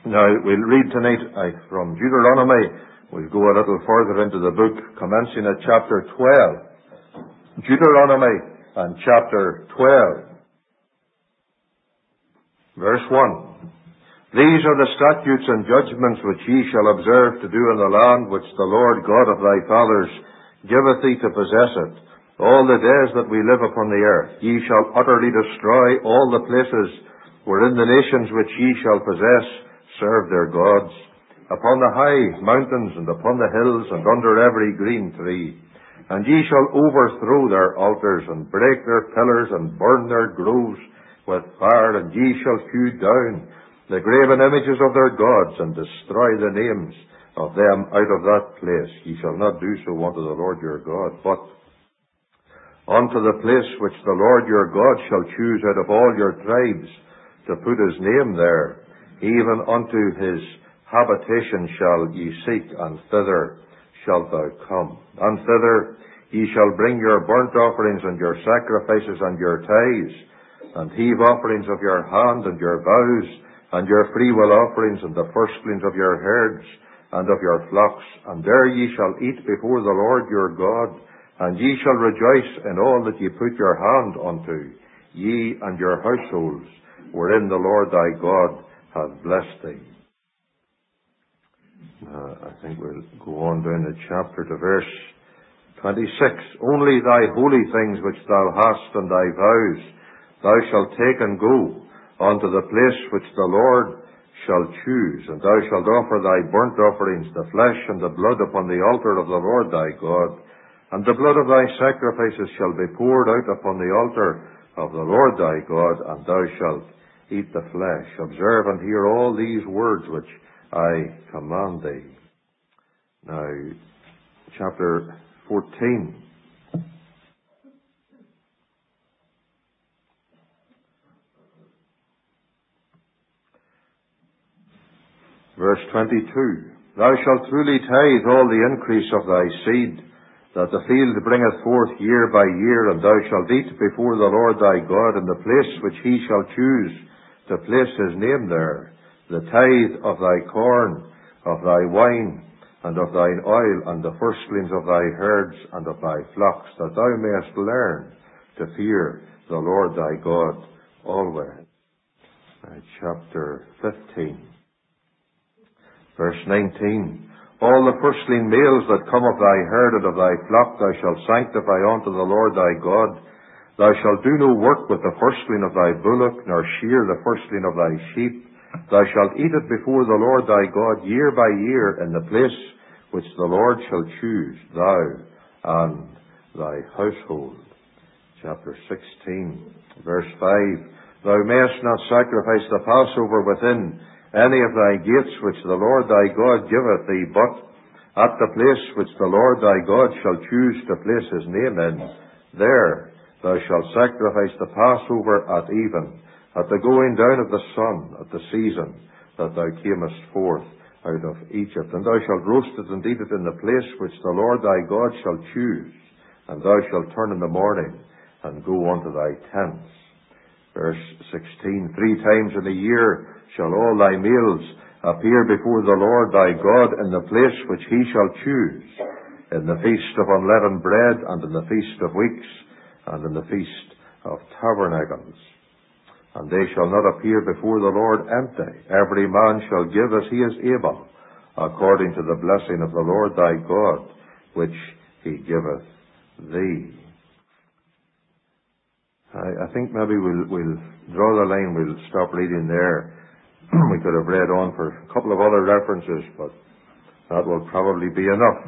Now, we'll read tonight from Deuteronomy. We'll go a little further into the book, commencing at chapter 12. Deuteronomy and chapter 12. Verse 1. These are the statutes and judgments which ye shall observe to do in the land which the Lord God of thy fathers giveth thee to possess it, all the days that we live upon the earth. Ye shall utterly destroy all the places wherein the nations which ye shall possess serve their gods, upon the high mountains and upon the hills and under every green tree. And ye shall overthrow their altars and break their pillars and burn their groves with fire, and ye shall hew down the graven images of their gods and destroy the names of them out of that place. Ye shall not do so unto the Lord your God, but unto the place which the Lord your God shall choose out of all your tribes to put his name there, even unto his habitation shall ye seek, and thither shalt thou come. And thither ye shall bring your burnt offerings and your sacrifices and your tithes, and heave offerings of your hand and your vows, and your freewill offerings, and the firstlings of your herds and of your flocks. And there ye shall eat before the Lord your God, and ye shall rejoice in all that ye put your hand unto, ye and your households, wherein the Lord thy God hath blessed thee. I think we'll go on down the chapter to verse 26. Only thy holy things which thou hast and thy vows thou shalt take and go unto the place which the Lord shall choose, and thou shalt offer thy burnt offerings, the flesh and the blood, upon the altar of the Lord thy God, and the blood of thy sacrifices shall be poured out upon the altar of the Lord thy God, and thou shalt eat the flesh. Observe and hear all these words which I command thee. Now, chapter 14. Verse 22. Thou shalt truly tithe all the increase of thy seed, that the field bringeth forth year by year, and thou shalt eat before the Lord thy God in the place which he shall choose to place his name there, the tithe of thy corn, of thy wine, and of thine oil, and the firstlings of thy herds and of thy flocks, that thou mayest learn to fear the Lord thy God always. Chapter 15. Verse 19. All the firstling males that come of thy herd and of thy flock thou shalt sanctify unto the Lord thy God. Thou shalt do no work with the firstling of thy bullock, nor shear the firstling of thy sheep. Thou shalt eat it before the Lord thy God year by year in the place which the Lord shall choose, thou and thy household. Chapter 16, verse 5. Thou mayest not sacrifice the Passover within any of thy gates which the Lord thy God giveth thee, but at the place which the Lord thy God shall choose to place his name in, there thou shalt sacrifice the Passover at even, at the going down of the sun, at the season that thou camest forth out of Egypt. And thou shalt roast it and eat it in the place which the Lord thy God shall choose, and thou shalt turn in the morning and go unto thy tents. Verse 16. 3 times in a year shall all thy males appear before the Lord thy God in the place which he shall choose, in the feast of unleavened bread, and in the feast of weeks, and in the feast of tabernacles. And they shall not appear before the Lord empty. Every man shall give as he is able, according to the blessing of the Lord thy God, which he giveth thee. I think maybe we'll draw the line. We'll stop reading there. We could have read on for a couple of other references, but that will probably be enough.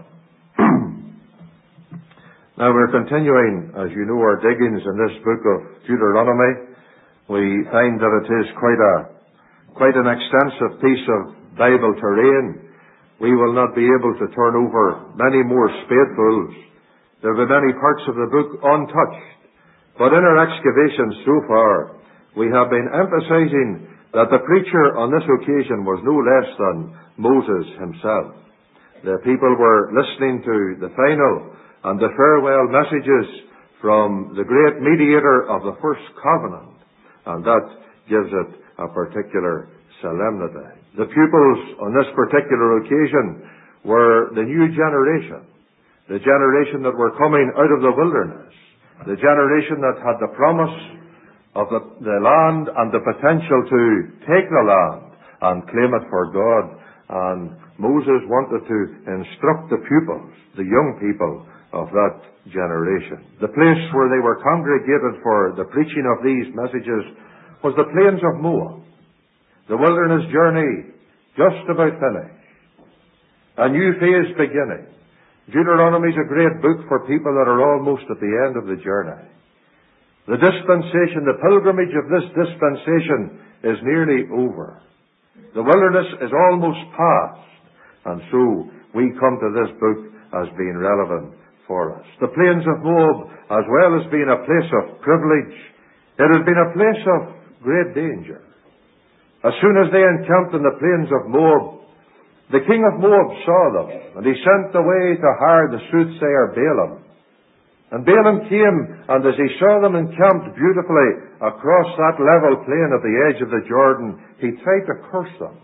Now we're continuing, as you know, our diggings in this book of Deuteronomy. We find that it is quite an extensive piece of Bible terrain. We will not be able to turn over many more spadefuls. There will be many parts of the book untouched. But in our excavations so far, we have been emphasizing that the preacher on this occasion was no less than Moses himself. The people were listening to the final and the farewell messages from the great mediator of the first covenant, and that gives it a particular solemnity. The pupils on this particular occasion were the new generation, the generation that were coming out of the wilderness, the generation that had the promise of the land and the potential to take the land and claim it for God. And Moses wanted to instruct the pupils, the young people of that generation. The place where they were congregated for the preaching of these messages was the plains of Moab. The wilderness journey just about finished. A new phase beginning. Deuteronomy is a great book for people that are almost at the end of the journey. The dispensation, the pilgrimage of this dispensation is nearly over. The wilderness is almost past. And so we come to this book as being relevant for us. The plains of Moab, as well as being a place of privilege, it has been a place of great danger. As soon as they encamped in the plains of Moab, the king of Moab saw them, and he sent away to hire the soothsayer Balaam. And Balaam came, and as he saw them encamped beautifully across that level plain at the edge of the Jordan, he tried to curse them.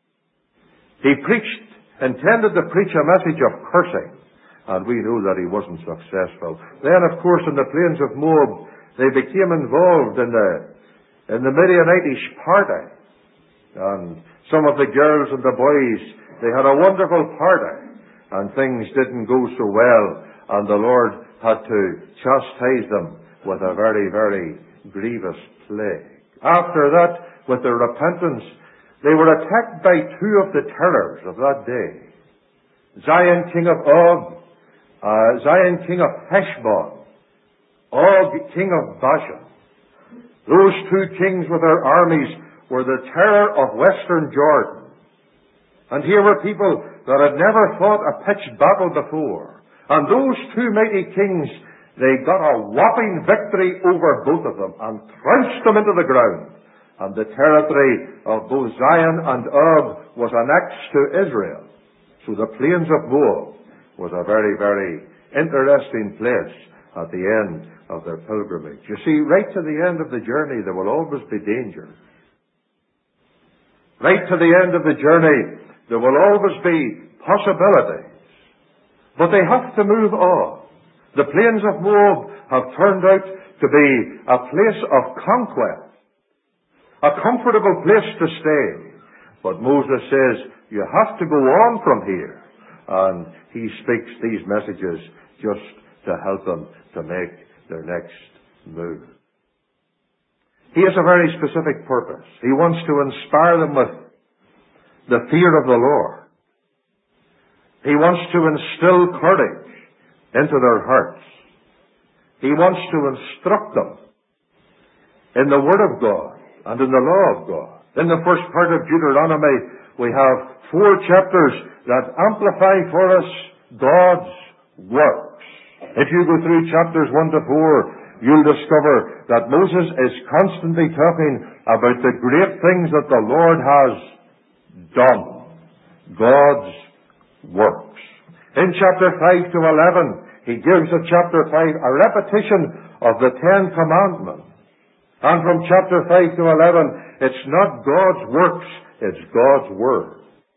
He intended to preach a message of cursing, and we know that he wasn't successful. Then, of course, in the plains of Moab, they became involved in the Midianitish party. And some of the girls and the boys, they had a wonderful party, and things didn't go so well, and the Lord had to chastise them with a very, very grievous plague. After that, with their repentance, they were attacked by two of the terrors of that day. Zion, king of Og, Zion, king of Heshbon, Og, king of Bashan. Those two kings with their armies were the terror of western Jordan. And here were people that had never fought a pitched battle before. And those two mighty kings, they got a whopping victory over both of them and trounced them into the ground. And the territory of both Zion and Og was annexed to Israel. So the plains of Moab was a very, very interesting place at the end of their pilgrimage. You see, right to the end of the journey, there will always be danger. Right to the end of the journey, there will always be possibilities. But they have to move on. The plains of Moab have turned out to be a place of conquest, a comfortable place to stay. But Moses says, you have to go on from here. And he speaks these messages just to help them to make their next move. He has a very specific purpose. He wants to inspire them with the fear of the Lord. He wants to instill courage into their hearts. He wants to instruct them in the Word of God and in the law of God. In the first part of Deuteronomy, we have 4 chapters that amplify for us God's works. If you go through chapters 1 to 4, you'll discover that Moses is constantly talking about the great things that the Lord has done. God's works. In chapter 5 to 11, he gives in chapter 5 a repetition of the 10 Commandments. And from chapter 5 to 11, it's not God's works, it's God's Word.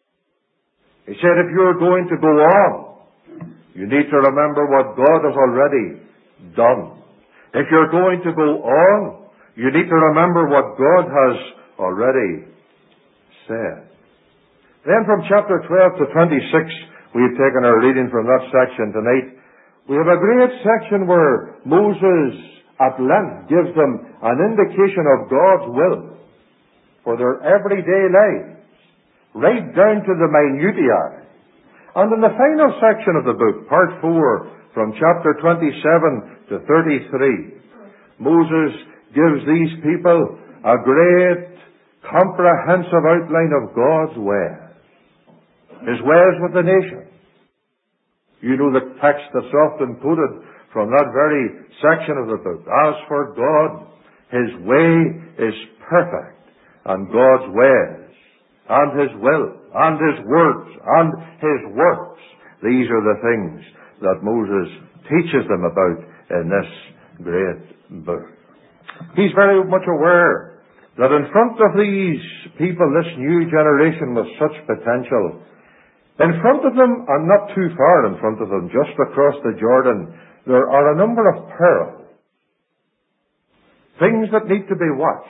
He said, if you're going to go on, you need to remember what God has already done. If you're going to go on, you need to remember what God has already said. Then from chapter 12 to 26, we've taken our reading from that section tonight. We have a great section where Moses at length gives them an indication of God's will for their everyday lives, right down to the minutiae. And in the final section of the book, part 4, from chapter 27 to 33, Moses gives these people a great comprehensive outline of God's ways. His ways with the nation. You know the text that's often quoted from that very section of the book. As for God, His way is perfect, and God's ways, and His will, and His words, and His works. These are the things that Moses teaches them about in this great book. He's very much aware that in front of these people, this new generation with such potential. In front of them, and not too far in front of them, just across the Jordan, there are a number of perils. Things that need to be watched.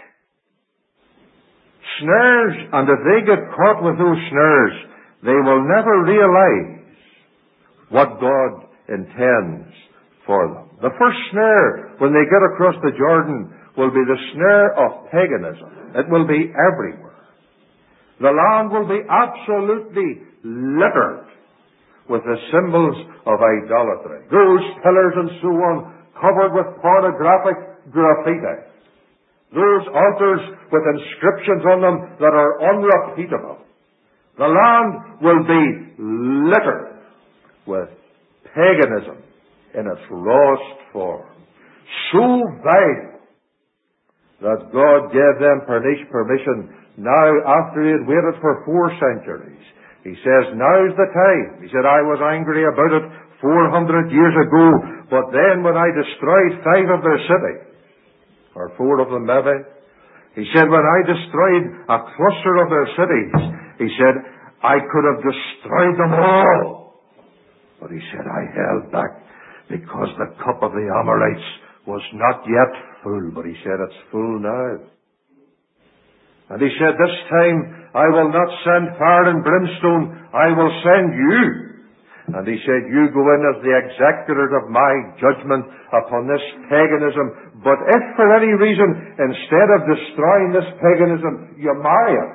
Snares, and if they get caught with those snares, they will never realize what God intends for them. The first snare, when they get across the Jordan, will be the snare of paganism. It will be everywhere. The land will be absolutely littered with the symbols of idolatry. Those pillars and so on covered with pornographic graffiti. Those altars with inscriptions on them that are unrepeatable. The land will be littered with paganism in its rawest form. So vile that God gave them permission now after he had waited for 4 centuries. He says, now's the time. He said, I was angry about it 400 years ago, but then when I destroyed 5 of their cities, or 4 of them maybe, he said, when I destroyed a cluster of their cities, he said, I could have destroyed them all. But he said, I held back because the cup of the Amorites was not yet full. But he said, it's full now. And he said, this time I will not send fire and brimstone, I will send you. And he said, you go in as the executors of my judgment upon this paganism. But if for any reason, instead of destroying this paganism, you marry it,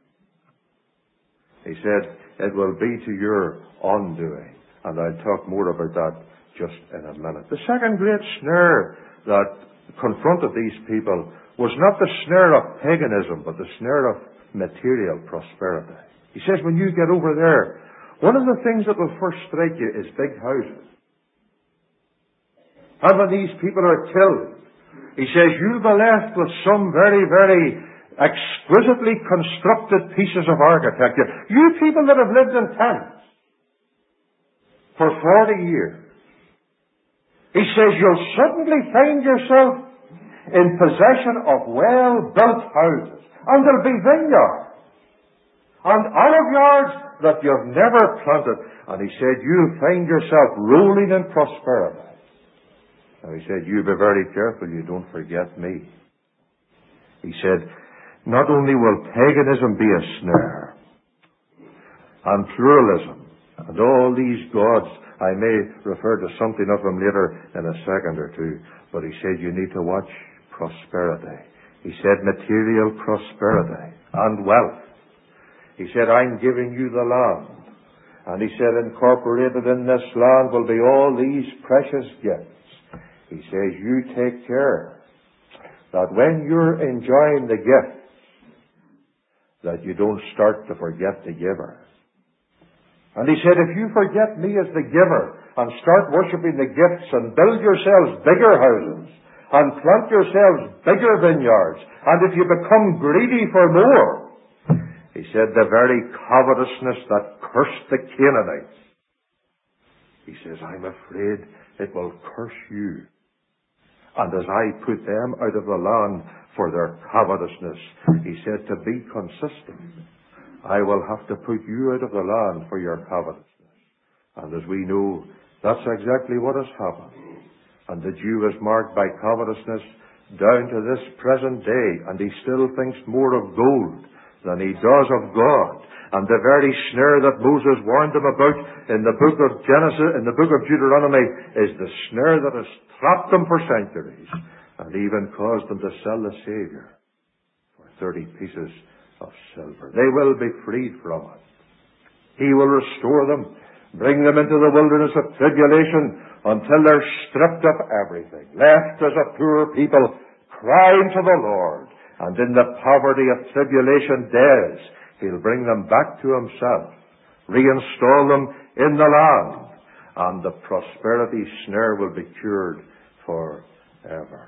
he said, it will be to your undoing. And I'll talk more about that just in a minute. The second great snare that confronted these people was not the snare of paganism, but the snare of material prosperity. He says, when you get over there, one of the things that will first strike you is big houses. And when these people are killed, he says, you'll be left with some very, very exquisitely constructed pieces of architecture. You people that have lived in tents for 40 years, he says, you'll suddenly find yourself in possession of well-built houses. And there'll be vineyards and olive yards that you've never planted. And he said, you'll find yourself rolling in prosperity. And he said, you be very careful you don't forget me. He said, not only will paganism be a snare, and pluralism, and all these gods, I may refer to something of them later in a second or two, but he said you need to watch prosperity. He said material prosperity and wealth. He said, I'm giving you the land. And he said, incorporated in this land will be all these precious gifts. He says, you take care that when you're enjoying the gifts, that you don't start to forget the giver. And he said, if you forget me as the giver and start worshipping the gifts and build yourselves bigger houses and plant yourselves bigger vineyards, and if you become greedy for more, he said, the very covetousness that cursed the Canaanites, he says, I'm afraid it will curse you. And as I put them out of the land for their covetousness, he said, to be consistent, I will have to put you out of the land for your covetousness. And as we know, that's exactly what has happened. And the Jew is marked by covetousness down to this present day, and he still thinks more of gold than he does of God. And the very snare that Moses warned them about in the book of Genesis, in the book of Deuteronomy, is the snare that has trapped them for centuries and even caused them to sell the Savior for 30 pieces of silver. They will be freed from it. He will restore them, bring them into the wilderness of tribulation until they're stripped of everything, left as a poor people, crying to the Lord. And in the poverty of tribulation days, he'll bring them back to himself, reinstall them in the land, and the prosperity snare will be cured forever.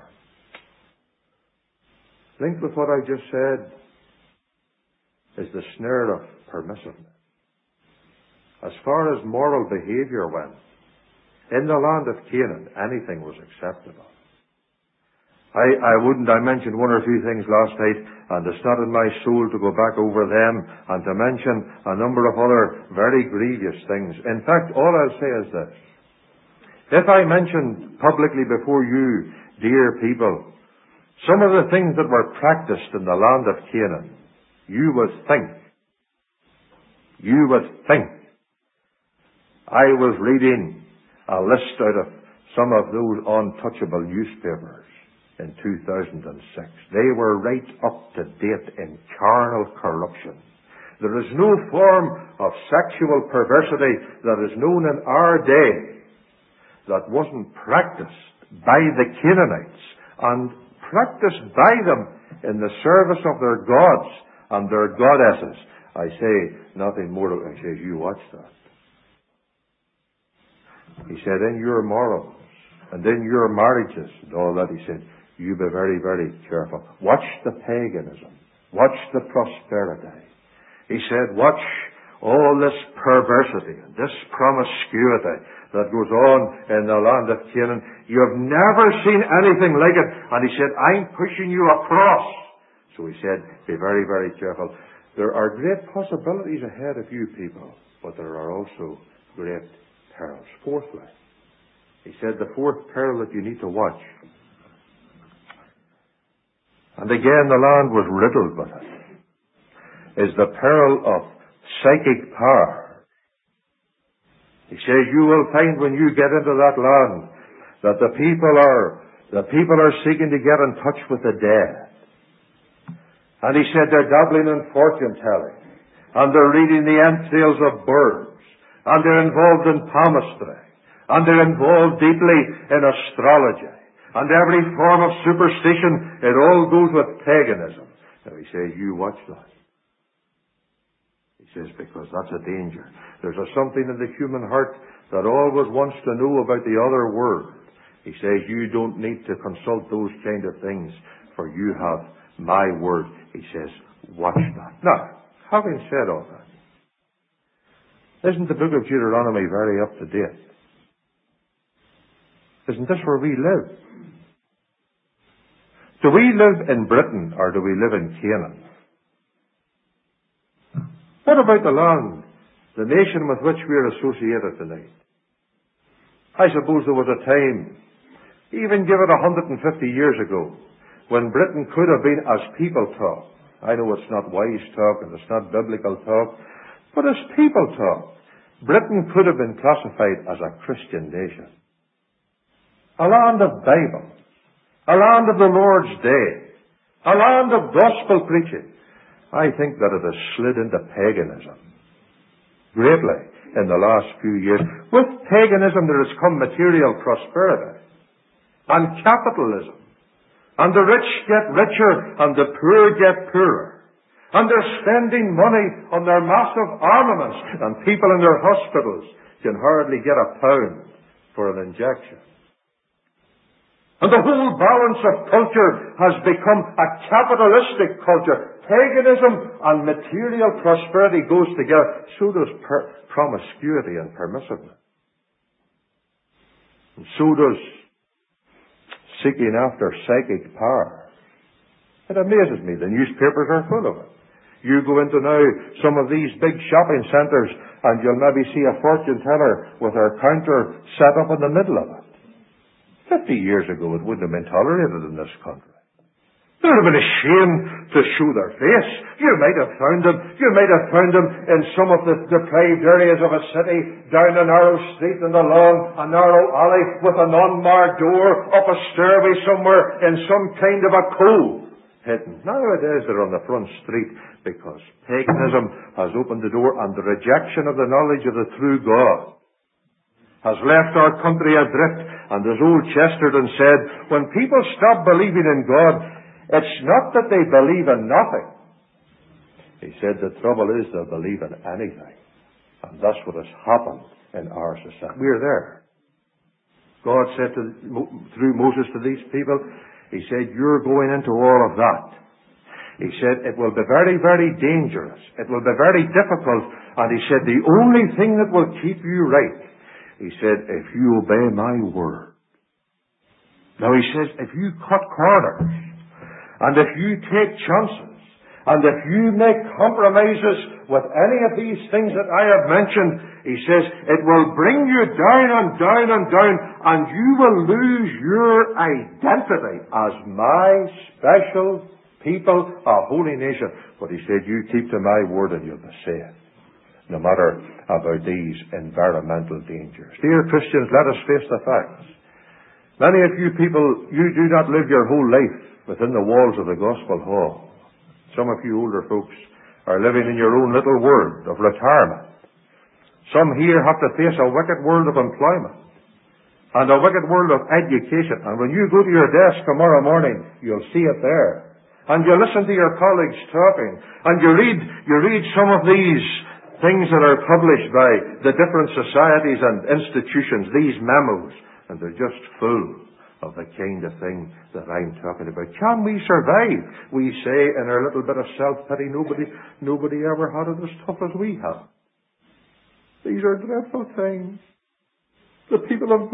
Linked with what I just said is the snare of permissiveness. As far as moral behavior went, in the land of Canaan, anything was acceptable. I mentioned one or two things last night, and it's not in my soul to go back over them and to mention a number of other very grievous things. In fact, all I'll say is this. If I mentioned publicly before you, dear people, some of the things that were practiced in the land of Canaan, you would think I was reading a list out of some of those untouchable newspapers in 2006. They were right up to date in carnal corruption. There is no form of sexual perversity that is known in our day that wasn't practiced by the Canaanites and practiced by them in the service of their gods and their goddesses. I say nothing more. I say, you watch that. He said, in your morals and in your marriages and all that, he said, you be very, very careful. Watch the paganism. Watch the prosperity. He said, watch all this perversity and this promiscuity that goes on in the land of Canaan. You have never seen anything like it. And he said, I'm pushing you across. So he said, be very, very careful. There are great possibilities ahead of you people, but there are also great perils. Fourthly, he said the fourth peril that you need to watch. And again, the land was riddled with it, is the peril of psychic power. He says you will find when you get into that land that the people are seeking to get in touch with the dead. And he said they're dabbling in fortune telling, and they're reading the entrails of birds, and they're involved in palmistry, and they're involved deeply in astrology. And every form of superstition, it all goes with paganism. Now he says, you watch that. He says, because that's a danger. There's something in the human heart that always wants to know about the other world. He says, you don't need to consult those kind of things, for you have my word. He says, watch that. Now, having said all that, isn't the book of Deuteronomy very up to date? Isn't this where we live? Do we live in Britain or do we live in Canaan? What about the land, the nation with which we are associated tonight? I suppose there was a time, even give it 150 years ago, when Britain could have been as people talk. I know it's not wise talk and it's not biblical talk, but as people talk, Britain could have been classified as a Christian nation. A land of Bible. A land of the Lord's Day. A land of gospel preaching. I think that it has slid into paganism greatly in the last few years. With paganism there has come material prosperity and capitalism. And the rich get richer and the poor get poorer. And they're spending money on their massive armaments, and people in their hospitals can hardly get a pound for an injection. And the whole balance of culture has become a capitalistic culture. Paganism and material prosperity goes together. So does promiscuity and permissiveness. And so does seeking after psychic power. It amazes me. The newspapers are full of it. You go into now some of these big shopping centres and you'll maybe see a fortune teller with her counter set up in the middle of it. 50 years ago it wouldn't have been tolerated in this country. They would have been ashamed to show their face. You might have found them in some of the deprived areas of a city, down a narrow street and along a narrow alley with an unmarked door, up a stairway somewhere in some kind of a cove. Hidden. Nowadays they're on the front street because paganism has opened the door and the rejection of the knowledge of the true God has left our country adrift. And as old Chesterton said, when people stop believing in God, it's not that they believe in nothing. He said the trouble is they believe in anything. And that's what has happened in our society. We're there. God said through Moses to these people, he said, you're going into all of that. He said, it will be very, very dangerous. It will be very difficult. And he said, the only thing that will keep you right, he said, if you obey my word. Now he says, if you cut corners, and if you take chances, and if you make compromises with any of these things that I have mentioned, he says, it will bring you down and down and down, and you will lose your identity as my special people, a holy nation. But he said, you keep to my word and you'll be saved, no matter about these environmental dangers. Dear Christians, let us face the facts. Many of you people, you do not live your whole life within the walls of the gospel hall. Some of you older folks are living in your own little world of retirement. Some here have to face a wicked world of employment and a wicked world of education. And when you go to your desk tomorrow morning, you'll see it there. And you listen to your colleagues talking, and you read some of these things that are published by the different societies and institutions, these memos, and they're just full of the kind of thing that I'm talking about. Can we survive? We say in our little bit of self-pity, nobody ever had it as tough as we have. These are dreadful things. The people of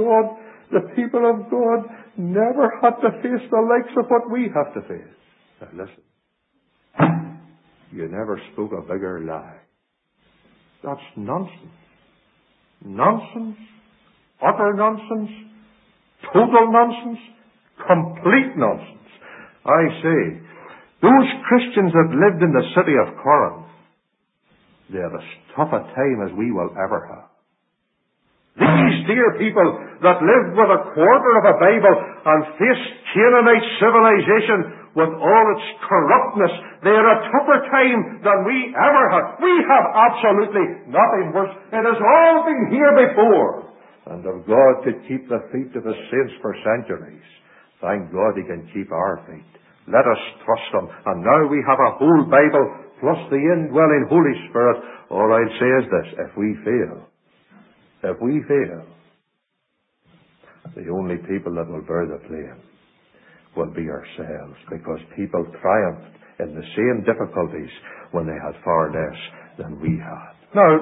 God never had to face the likes of what we have to face. Now listen, you never spoke a bigger lie. That's nonsense. Nonsense. Utter nonsense. Total nonsense. Complete nonsense. I say, those Christians that lived in the city of Corinth, they had as tough a time as we will ever have. These dear people that lived with a quarter of a Bible and faced Canaanite civilization with all its corruptness, they had a tougher time than we ever had. We have absolutely nothing worse. It has all been here before. And if God could keep the feet of His saints for centuries, thank God He can keep our feet. Let us trust Him. And now we have a whole Bible plus the indwelling Holy Spirit. All I'll say is this: if we fail, the only people that will bear the blame will be ourselves, because people triumphed in the same difficulties when they had far less than we had. Now,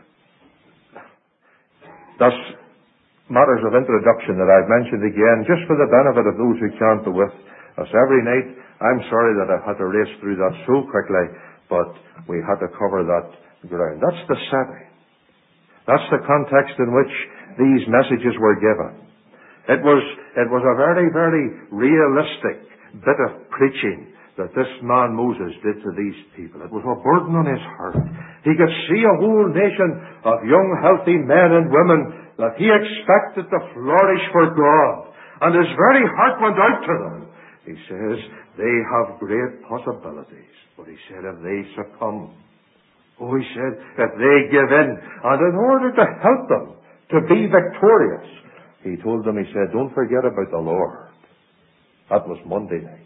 that's matters of introduction that I've mentioned again, just for the benefit of those who can't be with us every night. I'm sorry that I've had to race through that so quickly, but we had to cover that ground. That's the setting. That's the context in which these messages were given. It was a very, very realistic bit of preaching that this man Moses did to these people. It was a burden on his heart. He could see a whole nation of young, healthy men and women that he expected to flourish for God. And his very heart went out to them. He says, they have great possibilities. But he said, if they succumb, he said, if they give in, and in order to help them to be victorious, he told them, he said, don't forget about the Lord. That was Monday night.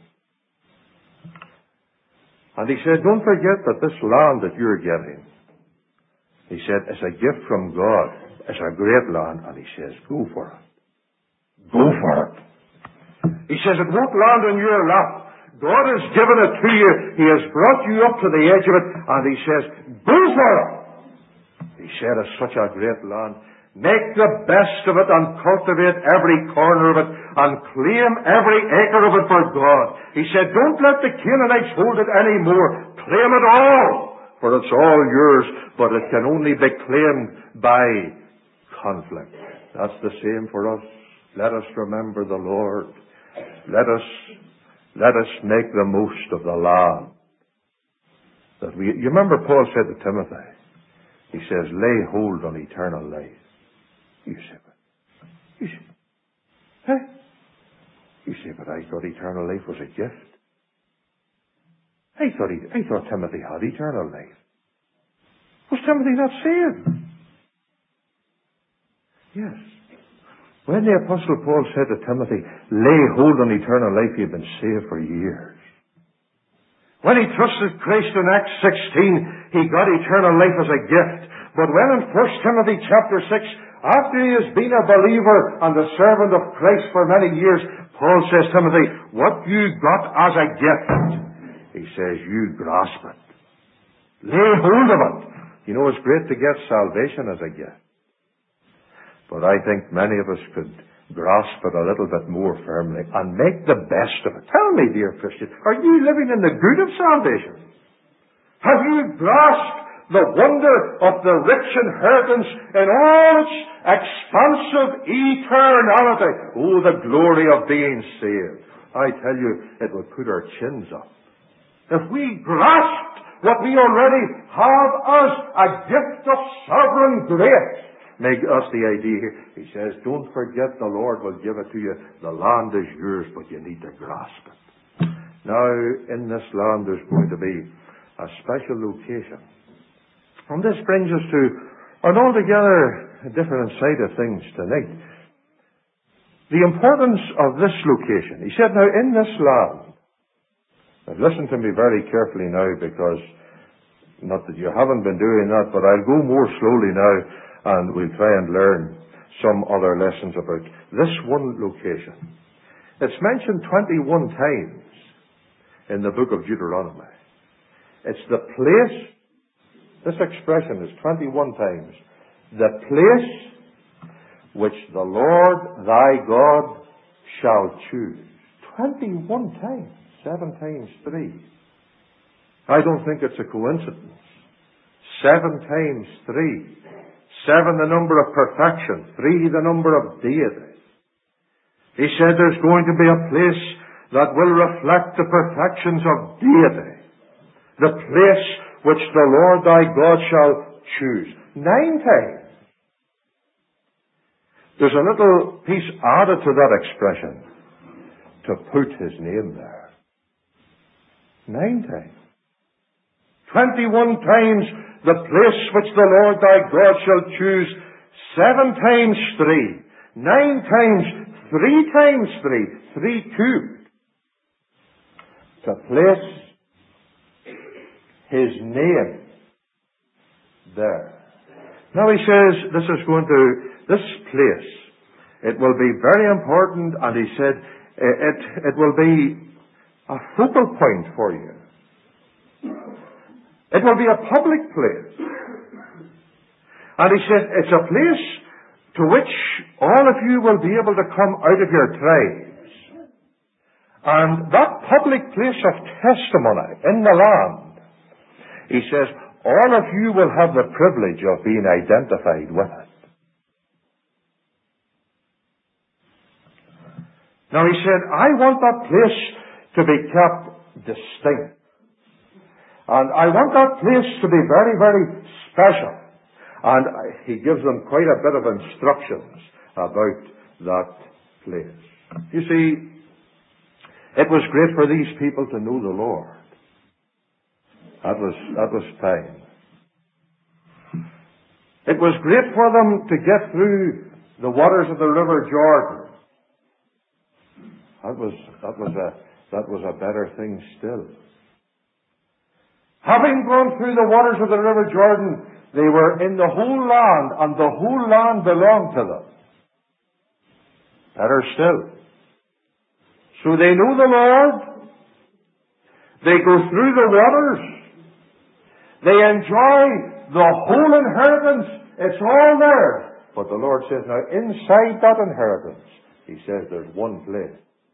And he said, don't forget that this land that you're getting, he said, it's a gift from God. It's a great land. And he says, go for it. Go for it. He says, it won't land on your lap. God has given it to you. He has brought you up to the edge of it. And he says, go for it. He said, it's such a great land. Make the best of it and cultivate every corner of it and claim every acre of it for God. He said, don't let the Canaanites hold it anymore. Claim it all, for it's all yours, but it can only be claimed by conflict. That's the same for us. Let us remember the Lord. Let us make the most of the land. You remember Paul said to Timothy, he says, lay hold on eternal life. You say, but I thought eternal life was a gift. I thought Timothy had eternal life. Was Timothy not saved? Yes. When the Apostle Paul said to Timothy, lay hold on eternal life, you've been saved for years. When he trusted Christ in Acts 16, he got eternal life as a gift. But when in 1 Timothy chapter 6, after he has been a believer and a servant of Christ for many years, Paul says, Timothy, what you got as a gift, he says, you grasp it. Lay hold of it. You know, it's great to get salvation as a gift. But I think many of us could grasp it a little bit more firmly and make the best of it. Tell me, dear Christian, are you living in the good of salvation? Have you grasped the wonder of the rich inheritance in all its expansive eternality? Oh, the glory of being saved. I tell you, it would put our chins up. If we grasped what we already have as a gift of sovereign grace. Make us the idea here. He says, don't forget the Lord will give it to you. The land is yours, but you need to grasp it. Now, in this land there's going to be a special location. And this brings us to an altogether different side of things tonight. The importance of this location. He said, now in this land, now listen to me very carefully now, because not that you haven't been doing that, but I'll go more slowly now and we'll try and learn some other lessons about this one location. It's mentioned 21 times in the book of Deuteronomy. It's the place, this expression is 21 times, the place which the Lord thy God shall choose. 21 times, 7 times 3. I don't think it's a coincidence. 7 times 3. 7 the number of perfection, 3 the number of deity. He said there's going to be a place that will reflect the perfections of deity. The place which the Lord thy God shall choose. 9 times. There's a little piece added to that expression. To put his name there. 9 times. 21 times the place which the Lord thy God shall choose. 7 times 3. 9 times 3 times 3. 3 cubed. To place his name there. Now he says this place, it will be very important, and he said it will be a focal point for you. It will be a public place. And he said it's a place to which all of you will be able to come out of your tribes. And that public place of testimony in the land, he says, all of you will have the privilege of being identified with it. Now he said, I want that place to be kept distinct. And I want that place to be very, very special. And he gives them quite a bit of instructions about that place. You see, it was great for these people to know the Lord. That was fine. It was great for them to get through the waters of the River Jordan. That was a better thing still. Having gone through the waters of the River Jordan, they were in the whole land, and the whole land belonged to them. Better still. So they know the Lord. They go through the waters. They enjoy the whole inheritance. It's all there. But the Lord says, now inside that inheritance, he says there's one place.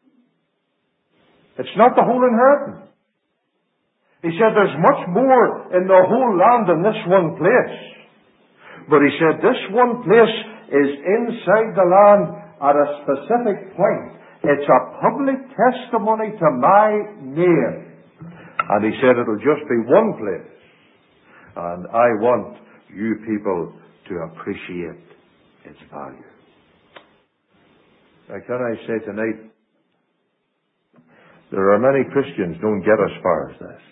It's not the whole inheritance. He said there's much more in the whole land than this one place. But he said this one place is inside the land at a specific point. It's a public testimony to my name. And he said it'll just be one place. And I want you people to appreciate its value. Now, can I say tonight, there are many Christians don't get as far as this.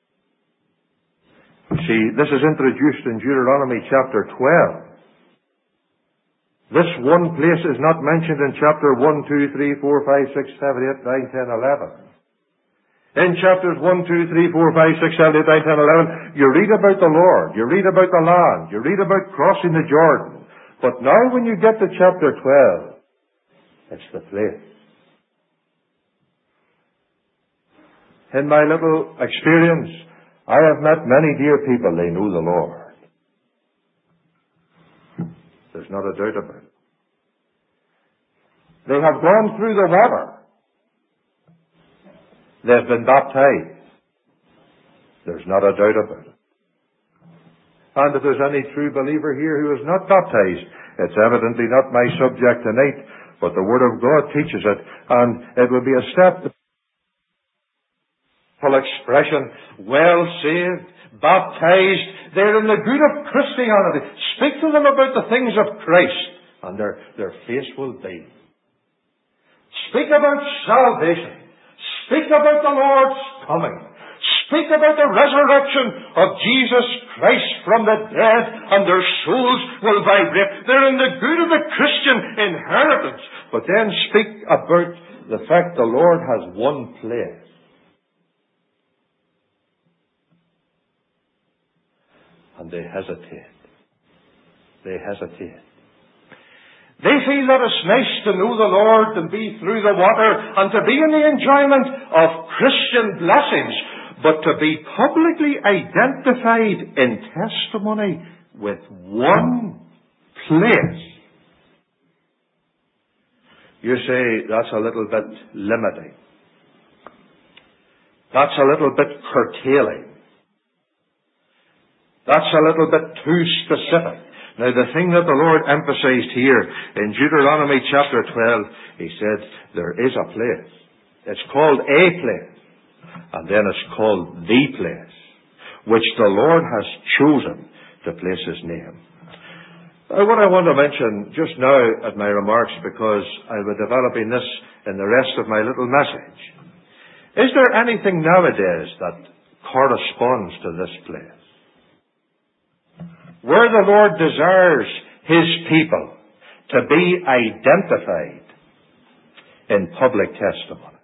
See, this is introduced in Deuteronomy chapter 12. This one place is not mentioned in chapter 1, 2, 3, 4, 5, 6, 7, 8, 9, 10, 11. In chapters 1, 2, 3, 4, 5, 6, 7, 8, 9, 10, 11, you read about the Lord, you read about the land, you read about crossing the Jordan. But now when you get to chapter 12, it's the place. In my little experience, I have met many dear people, they know the Lord. There's not a doubt about it. They have gone through the water. They've been baptized. There's not a doubt about it. And if there's any true believer here who is not baptized, it's evidently not my subject tonight, but the Word of God teaches it, and it would be a step. Full expression, well saved, baptized, they're in the good of Christianity. Speak to them about the things of Christ, and their face will beam. Speak about salvation. Speak about the Lord's coming. Speak about the resurrection of Jesus Christ from the dead, and their souls will vibrate. They're in the good of the Christian inheritance. But then speak about the fact the Lord has one place. And they hesitate. They hesitate. They feel that it's nice to know the Lord and be through the water and to be in the enjoyment of Christian blessings, but to be publicly identified in testimony with one place. You say, that's a little bit limiting. That's a little bit curtailing. That's a little bit too specific. Now, the thing that the Lord emphasized here in Deuteronomy chapter 12, He said, there is a place. It's called a place. And then it's called the place, which the Lord has chosen to place His name. What I want to mention just now at my remarks, because I'll be developing this in the rest of my little message. Is there anything nowadays that corresponds to this place? Where the Lord desires His people to be identified in public testimony.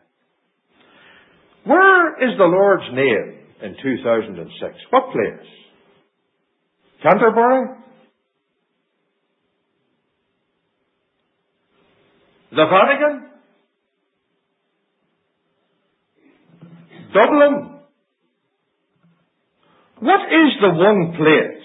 Where is the Lord's name in 2006? What place? Canterbury? The Vatican? Dublin? What is the one place?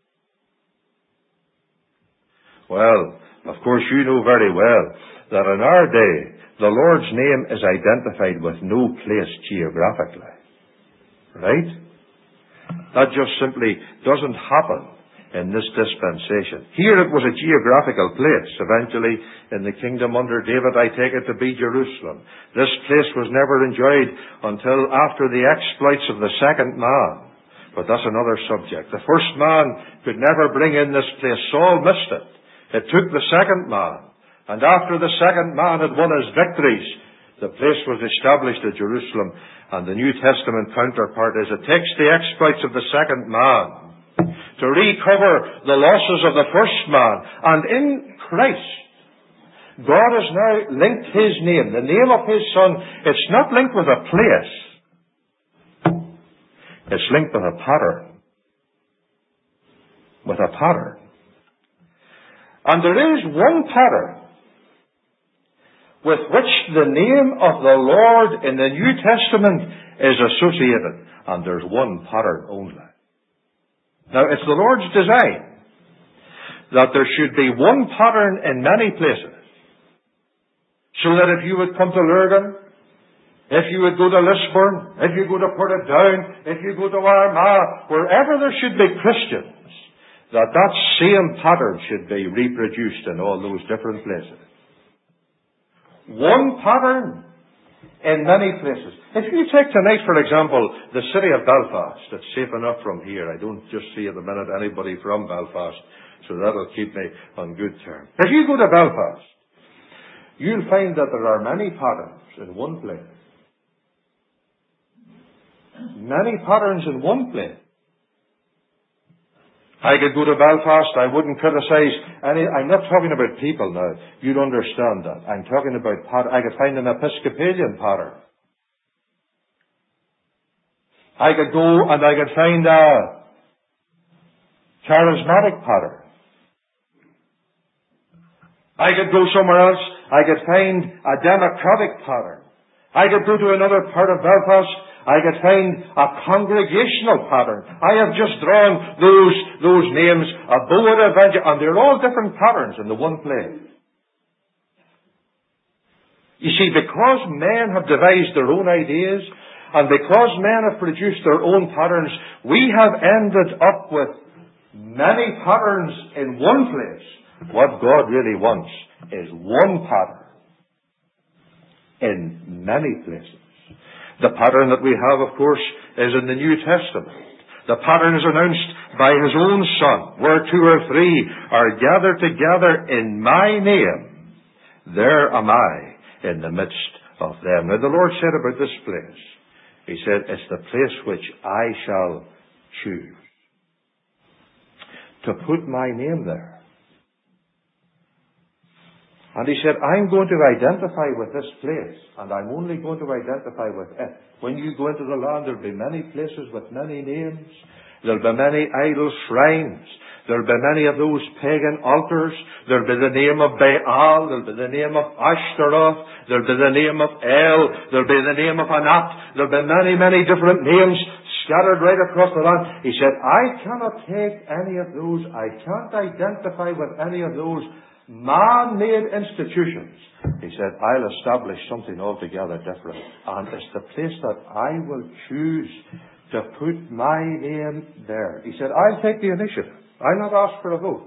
Well, of course you know very well that in our day, the Lord's name is identified with no place geographically. Right? That just simply doesn't happen in this dispensation. Here it was a geographical place. Eventually, in the kingdom under David, I take it to be Jerusalem. This place was never enjoyed until after the exploits of the second man. But that's another subject. The first man could never bring in this place. Saul missed it. It took the second man. And after the second man had won his victories, the place was established at Jerusalem. And the New Testament counterpart is it takes the exploits of the second man to recover the losses of the first man. And in Christ, God has now linked His name, the name of His Son. It's not linked with a place. It's linked with a pattern. With a pattern. And there is one pattern with which the name of the Lord in the New Testament is associated. And there's one pattern only. Now, it's the Lord's design that there should be one pattern in many places. So that if you would come to Lurgan, if you would go to Lisburn, if you go to Portadown, if you go to Armagh, wherever there should be Christians, that same pattern should be reproduced in all those different places. One pattern in many places. If you take tonight, for example, the city of Belfast, it's safe enough from here. I don't just see at the minute anybody from Belfast, so that'll keep me on good terms. If you go to Belfast, you'll find that there are many patterns in one place. Many patterns in one place. I could go to Belfast, I wouldn't criticize any, I'm not talking about people now, you'd understand that. I'm talking about pattern. I could find an Episcopalian pattern. I could go and I could find a charismatic pattern. I could go somewhere else, I could find a democratic pattern. I could go to another part of Belfast, I could find a congregational pattern. I have just drawn those names, a Board Evangel, and they're all different patterns in the one place. You see, because men have devised their own ideas, and because men have produced their own patterns, we have ended up with many patterns in one place. What God really wants is one pattern in many places. The pattern that we have, of course, is in the New Testament. The pattern is announced by His own Son. Where two or three are gathered together in my name, there am I in the midst of them. Now the Lord said about this place, He said, it's the place which I shall choose to put my name there. And He said, I'm going to identify with this place, and I'm only going to identify with it. When you go into the land, there'll be many places with many names. There'll be many idol shrines. There'll be many of those pagan altars. There'll be the name of Baal. There'll be the name of Ashtaroth. There'll be the name of El. There'll be the name of Anat. There'll be many, many different names scattered right across the land. He said, I cannot take any of those. I can't identify with any of those man-made institutions. He said, I'll establish something altogether different. And it's the place that I will choose to put my name there. He said, I'll take the initiative. I'll not ask for a vote.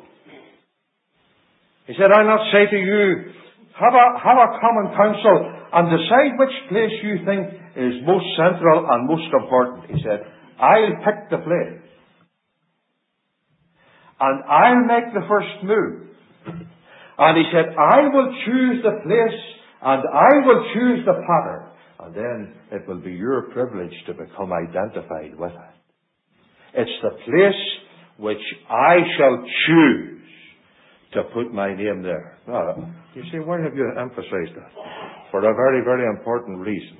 He said, I'll not say to you, have a common council and decide which place you think is most central and most important. He said, I'll pick the place. And I'll make the first move. And he said, I will choose the place and I will choose the pattern. And then it will be your privilege to become identified with it. It's the place which I shall choose to put my name there. Now, you see, why have you emphasized that? For a very, very important reason.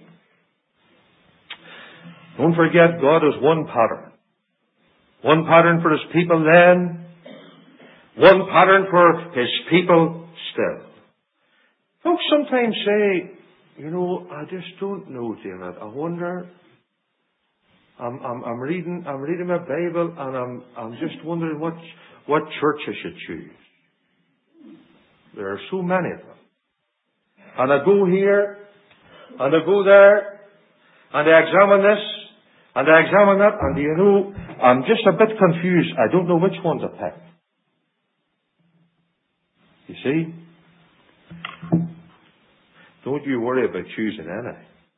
Don't forget, God is one pattern. One pattern for His people then. One pattern for His people still. Folks sometimes say, I just don't know, David. I wonder. I'm reading my Bible, and I'm just wondering what church I should choose. There are so many of them, and I go here, and I go there, and I examine this, and I examine that, and I'm just a bit confused. I don't know which one to pick. You see? Don't you worry about choosing any.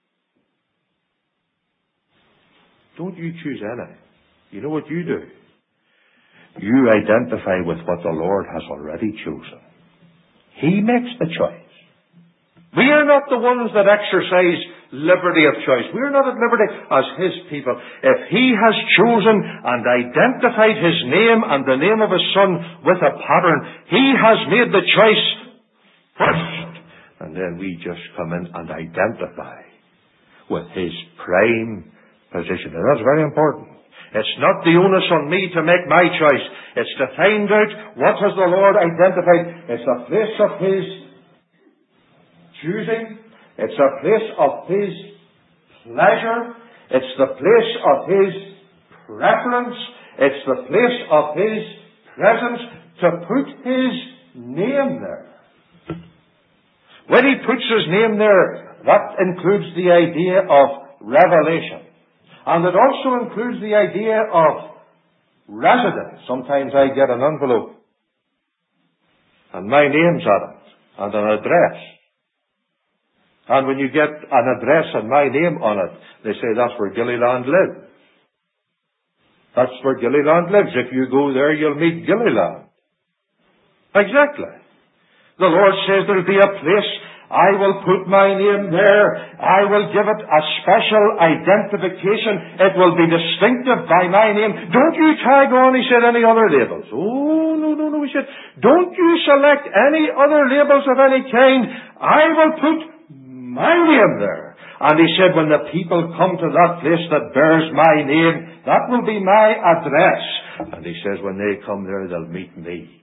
Don't you choose any. You know what you do? You identify with what the Lord has already chosen. He makes the choice. We are not the ones that exercise liberty of choice. We are not at liberty as His people. If He has chosen and identified His name and the name of His Son with a pattern, He has made the choice first. And then we just come in and identify with His prime position. And that's very important. It's not the onus on me to make my choice. It's to find out what has the Lord identified. It's a place of His choosing. It's a place of His pleasure. It's the place of His preference. It's the place of His presence to put His name there. When He puts His name there, that includes the idea of revelation. And it also includes the idea of residence. Sometimes I get an envelope and my name's on it and an address. And when you get an address and my name on it, they say that's where Gilliland lives. That's where Gilliland lives. If you go there, you'll meet Gilliland. Exactly. The Lord says there'll be a place. I will put my name there. I will give it a special identification. It will be distinctive by my name. Don't you tag on, He said, any other labels. Oh, no, He said, don't you select any other labels of any kind. I will put my name there. And He said, when the people come to that place that bears my name, that will be my address. And He says, when they come there, they'll meet me.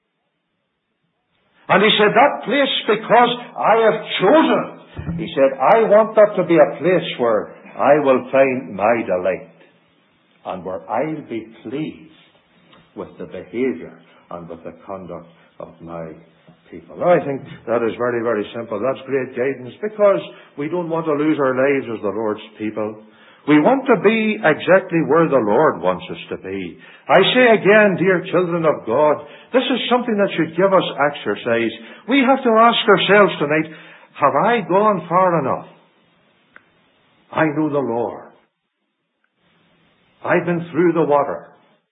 And He said, that place, because I have chosen it, He said, I want that to be a place where I will find my delight and where I'll be pleased with the behavior and with the conduct of my people. Now, I think that is very, very simple. That's great guidance, because we don't want to lose our lives as the Lord's people. We want to be exactly where the Lord wants us to be. I say again, dear children of God, this is something that should give us exercise. We have to ask ourselves tonight, have I gone far enough? I know the Lord. I've been through the water.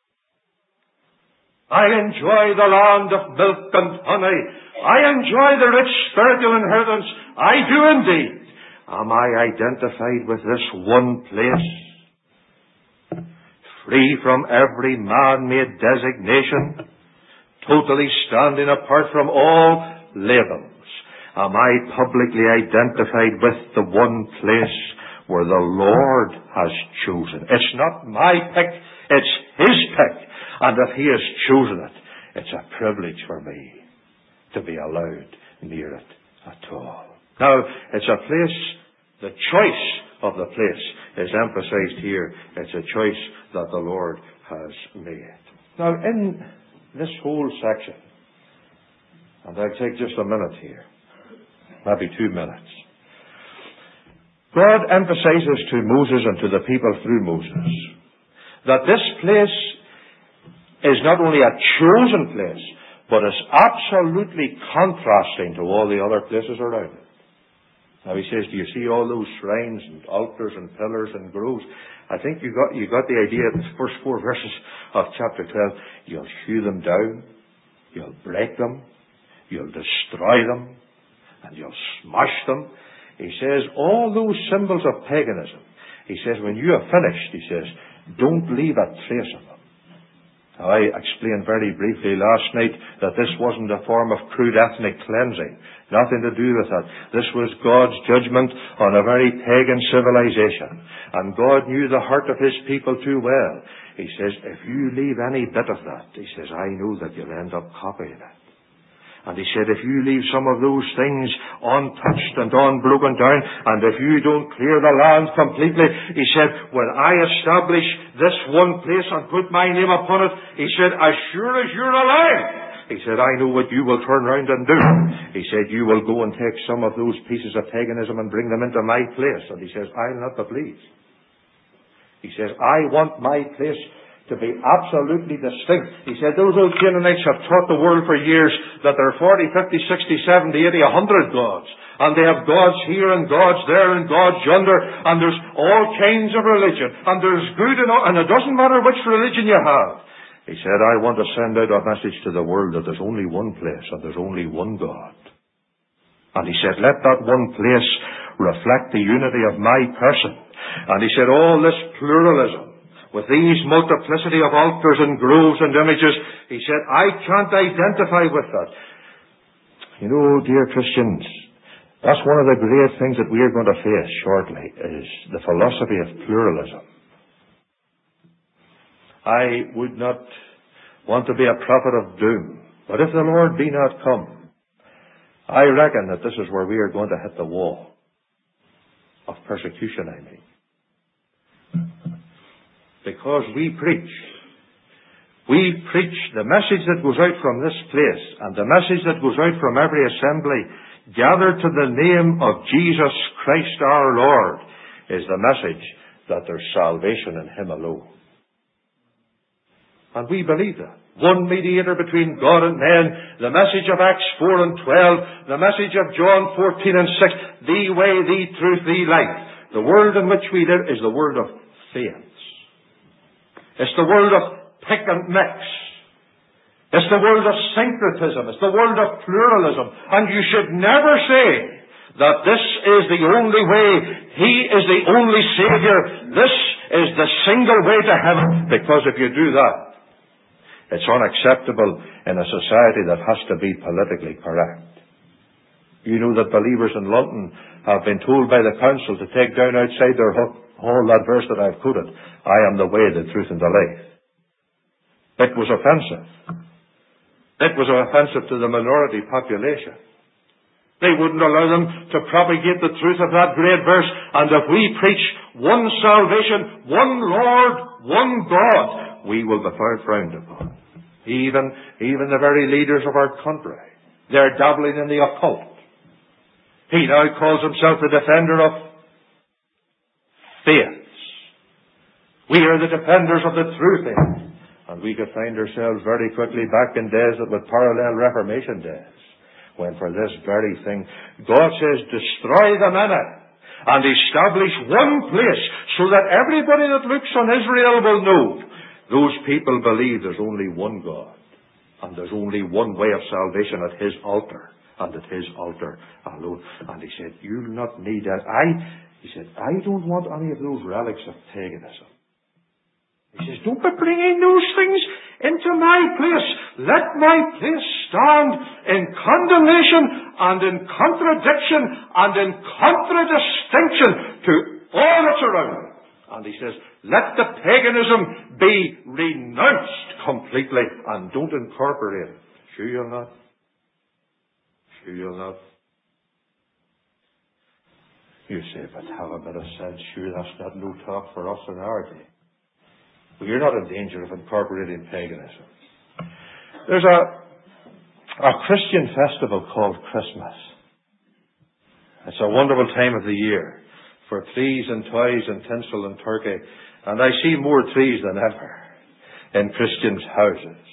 I enjoy the land of milk and honey. I enjoy the rich spiritual inheritance. I do indeed. Am I identified with this one place? Free from every man-made designation, totally standing apart from all labels. Am I publicly identified with the one place where the Lord has chosen? It's not my pick, it's His pick. And if He has chosen it, it's a privilege for me to be allowed near it at all. Now, it's a place, the choice of the place is emphasized here. It's a choice that the Lord has made. Now, in this whole section, and I'll take just a minute here, maybe 2 minutes, God emphasizes to Moses and to the people through Moses that this place is not only a chosen place, but is absolutely contrasting to all the other places around it. Now he says, do you see all those shrines and altars and pillars and groves? I think you got the idea in the first 4 verses of chapter 12. You'll hew them down, you'll break them, you'll destroy them, and you'll smash them. He says, all those symbols of paganism, he says, when you have finished, he says, don't leave a trace of them. Now, I explained very briefly last night that this wasn't a form of crude ethnic cleansing. Nothing to do with that. This was God's judgment on a very pagan civilization. And God knew the heart of His people too well. He says, if you leave any bit of that, he says, I know that you'll end up copying it. And he said, if you leave some of those things untouched and unbroken down, and if you don't clear the land completely, he said, when I establish this one place and put my name upon it, he said, as sure as you're alive, he said, I know what you will turn round and do. He said, you will go and take some of those pieces of paganism and bring them into my place. And he says, I'll not be pleased. He says, I want my place to be absolutely distinct. He said, those old Canaanites have taught the world for years that there are 40, 50, 60, 70, 80, 100 gods. And they have gods here and gods there and gods yonder. And there's all kinds of religion. And there's good and it doesn't matter which religion you have. He said, I want to send out a message to the world that there's only one place and there's only one God. And he said, let that one place reflect the unity of my person. And he said, all this pluralism, with these multiplicity of altars and groves and images, he said, I can't identify with that. You know, dear Christians, that's one of the great things that we are going to face shortly, is the philosophy of pluralism. I would not want to be a prophet of doom, but if the Lord be not come, I reckon that this is where we are going to hit the wall of persecution, I mean. Because we preach the message that goes out from this place and the message that goes out from every assembly gathered to the name of Jesus Christ our Lord is the message that there's salvation in Him alone. And we believe that. One mediator between God and men, the message of Acts 4 and 12, the message of John 14 and 6, the way, the truth, the life. The world in which we live is the world of faith. It's the world of pick and mix. It's the world of syncretism. It's the world of pluralism. And you should never say that this is the only way. He is the only Savior. This is the single way to heaven. Because if you do that, it's unacceptable in a society that has to be politically correct. You know that believers in London have been told by the council to take down outside their hall that verse that I've quoted. I am the way, the truth, and the life. It was offensive. It was offensive to the minority population. They wouldn't allow them to propagate the truth of that great verse. And if we preach one salvation, one Lord, one God, we will be frowned upon. Even the very leaders of our country. They're dabbling in the occult. He now calls himself the defender of faiths. We are the defenders of the true faith. And we could find ourselves very quickly back in days that would parallel Reformation days, when for this very thing, God says, destroy the manna and establish one place so that everybody that looks on Israel will know those people believe there's only one God and there's only one way of salvation at His altar and at His altar alone. And He said, you'll not need that. He said, I don't want any of those relics of paganism. He says, don't be bringing those things into my place. Let my place stand in condemnation and in contradiction and in contradistinction to all that's around. And he says, let the paganism be renounced completely and don't incorporate it. Sure you'll not? Sure you'll not? You say, but have a bit of sense. Sure, that's not no talk for us in our day. Well, you're not in danger of incorporating paganism. There's a Christian festival called Christmas. It's a wonderful time of the year for trees and toys and tinsel and turkey. And I see more trees than ever in Christians' houses.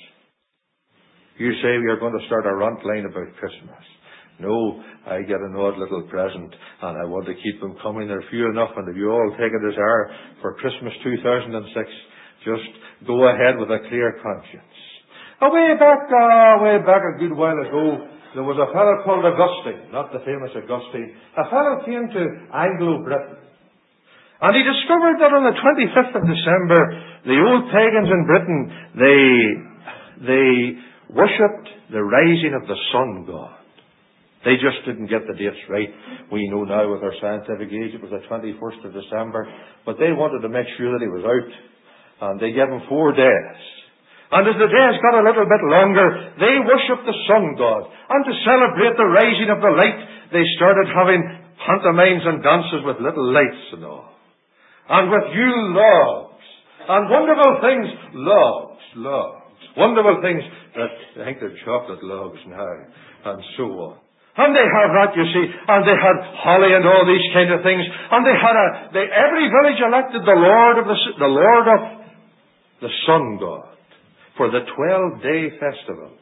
You say you're going to start a rant line about Christmas. No, I get an odd little present and I want to keep them coming. They're few enough, and if you all take a desire for Christmas 2006, just go ahead with a clear conscience. Way back a good while ago, there was a fellow called Augustine, not the famous Augustine. A fellow came to Anglo-Britain. And he discovered that on the 25th of December, the old pagans in Britain, they worshipped the rising of the sun god. They just didn't get the dates right. We know now with our scientific age it was the 21st of December. But they wanted to make sure that he was out. And they gave him 4 days. And as the days got a little bit longer, they worshipped the sun god. And to celebrate the rising of the light, they started having pantomimes and dances with little lights and all. And with Yule logs. And wonderful things. Logs. Wonderful things that I think they're chocolate logs now. And so on. And they had that, you see, and they had holly and all these kind of things. And every village elected the Lord of the sun god for the 12-day festival.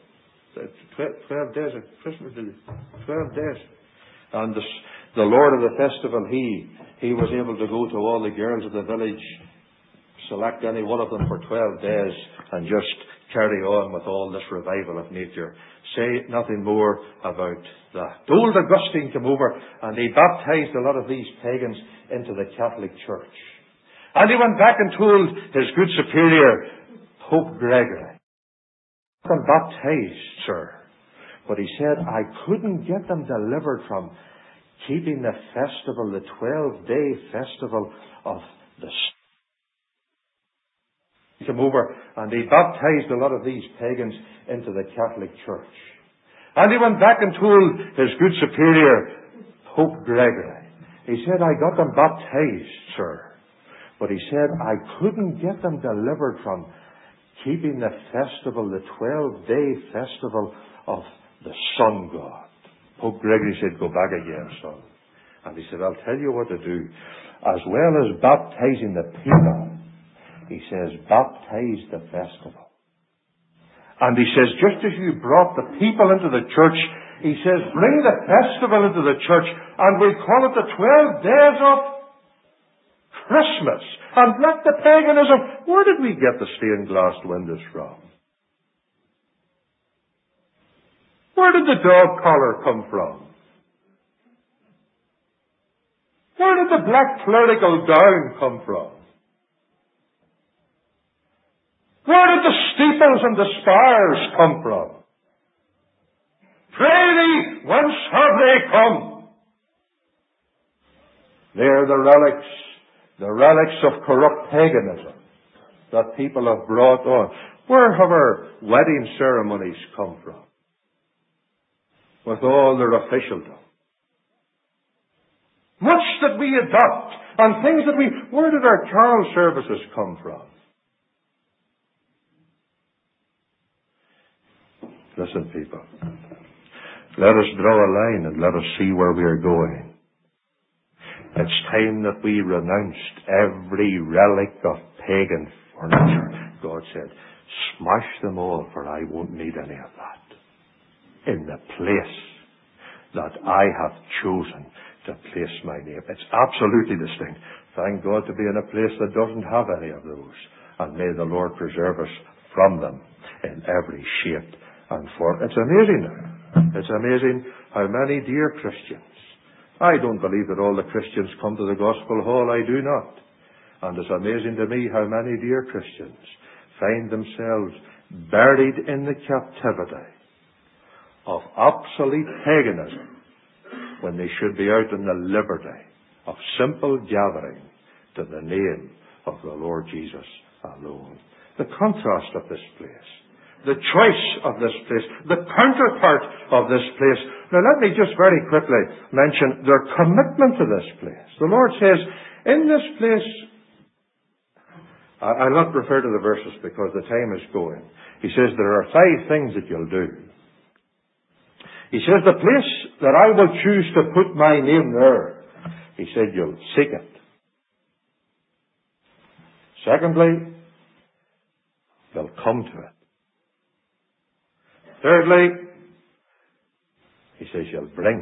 12 days of Christmas, 12 days. And the Lord of the festival, he was able to go to all the girls of the village, select any one of them for 12 days, and just carry on with all this revival of nature. Say nothing more about that. Old Augustine came over and he baptized a lot of these pagans into the Catholic Church. And he went back and told his good superior, Pope Gregory, I'm baptized, sir. But he said, I couldn't get them delivered from keeping the festival, the 12-day festival of the He came over and he baptized a lot of these pagans into the Catholic Church. And he went back and told his good superior, Pope Gregory. He said, I got them baptized, sir. But he said, I couldn't get them delivered from keeping the festival, the 12-day festival of the sun god. Pope Gregory said, go back again, son. And he said, I'll tell you what to do. As well as baptizing the people, he says, baptize the festival. And he says, just as you brought the people into the church, he says, bring the festival into the church, and we'll call it the 12 days of Christmas. And let the paganism. Where did we get the stained glass windows from? Where did the dog collar come from? Where did the black clerical gown come from? Where did the steeples and the spires come from? Pray thee, whence have they come? They're the relics of corrupt paganism that people have brought on. Where have our wedding ceremonies come from? With all their officialdom. Much that we adopt, and things that where did our carol services come from? Listen, people. Let us draw a line and let us see where we are going. It's time that we renounced every relic of pagan furniture. God said, smash them all, for I won't need any of that. In the place that I have chosen to place my name. It's absolutely distinct. Thank God to be in a place that doesn't have any of those. And may the Lord preserve us from them in every shape and form. It's amazing. It's amazing how many dear Christians. I don't believe that all the Christians come to the Gospel Hall. I do not. And it's amazing to me how many dear Christians find themselves buried in the captivity of obsolete paganism when they should be out in the liberty of simple gathering to the name of the Lord Jesus alone. The contrast of this place, the choice of this place, the counterpart of this place. Now let me just very quickly mention their commitment to this place. The Lord says, in this place, I'll not refer to the verses because the time is going. He says there are 5 things that you'll do. He says the place that I will choose to put my name there, he said you'll seek it. Secondly, you'll come to it. Thirdly, he says you'll bring.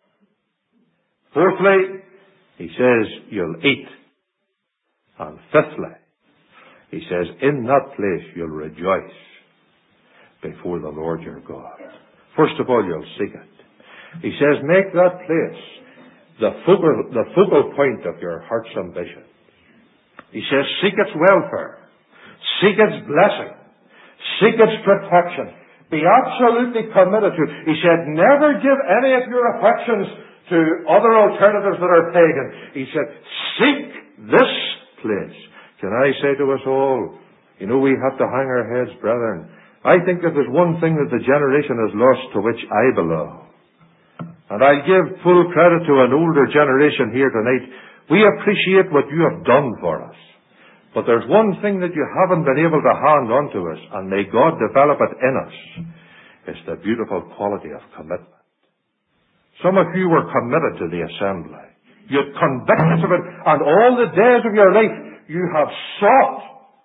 Fourthly, he says you'll eat. And fifthly, he says in that place you'll rejoice before the Lord your God. First of all, you'll seek it. He says make that place the focal point of your heart's ambition. He says seek its welfare. Seek its blessing. Seek its protection. Be absolutely committed to it. He said, never give any of your affections to other alternatives that are pagan. He said, seek this place. Can I say to us all, we have to hang our heads, brethren. I think that there's one thing that the generation has lost to which I belong. And I give full credit to an older generation here tonight. We appreciate what you have done for us. But there's one thing that you haven't been able to hand on to us, and may God develop it in us. It's the beautiful quality of commitment. Some of you were committed to the assembly. You had convictions of it, and all the days of your life you have sought.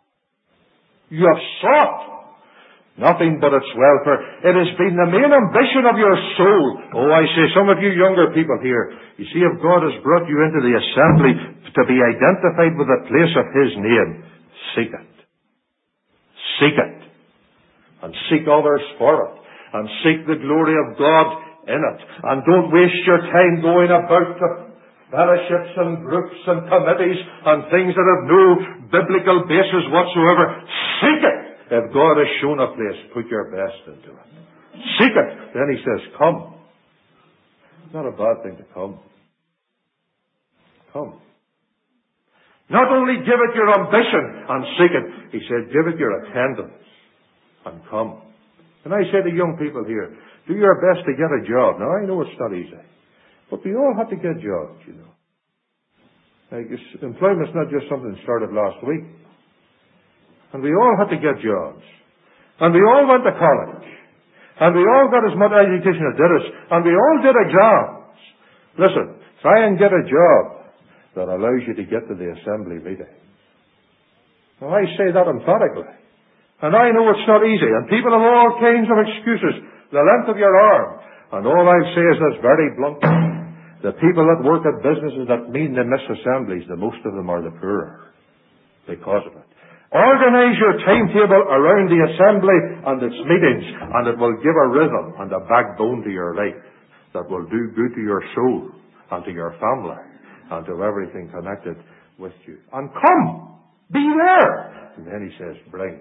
You have sought nothing but its welfare. It has been the main ambition of your soul. Oh, I say, some of you younger people here, you see, if God has brought you into the assembly to be identified with the place of His name, seek it. Seek it. And seek others for it. And seek the glory of God in it. And don't waste your time going about to fellowships and groups and committees and things that have no biblical basis whatsoever. Seek it. If God has shown a place, put your best into it. Seek it. Then He says, come. It's not a bad thing to come. Come. Not only give it your ambition and seek it, He said, give it your attendance and come. And I say to young people here, do your best to get a job. Now, I know it's not easy, but we all have to get jobs, Like, employment's not just something that started last week. And we all had to get jobs. And we all went to college. And we all got as much education as did us. And we all did exams. Listen, try and get a job that allows you to get to the assembly meeting. Now, I say that emphatically. And I know it's not easy. And people have all kinds of excuses. The length of your arm. And all I say is this very bluntly. The people that work at businesses that mean they miss assemblies, the most of them are the poorer because of it. Organize your timetable around the assembly and its meetings, and it will give a rhythm and a backbone to your life that will do good to your soul and to your family and to everything connected with you. And come! Be there! And then He says, bring.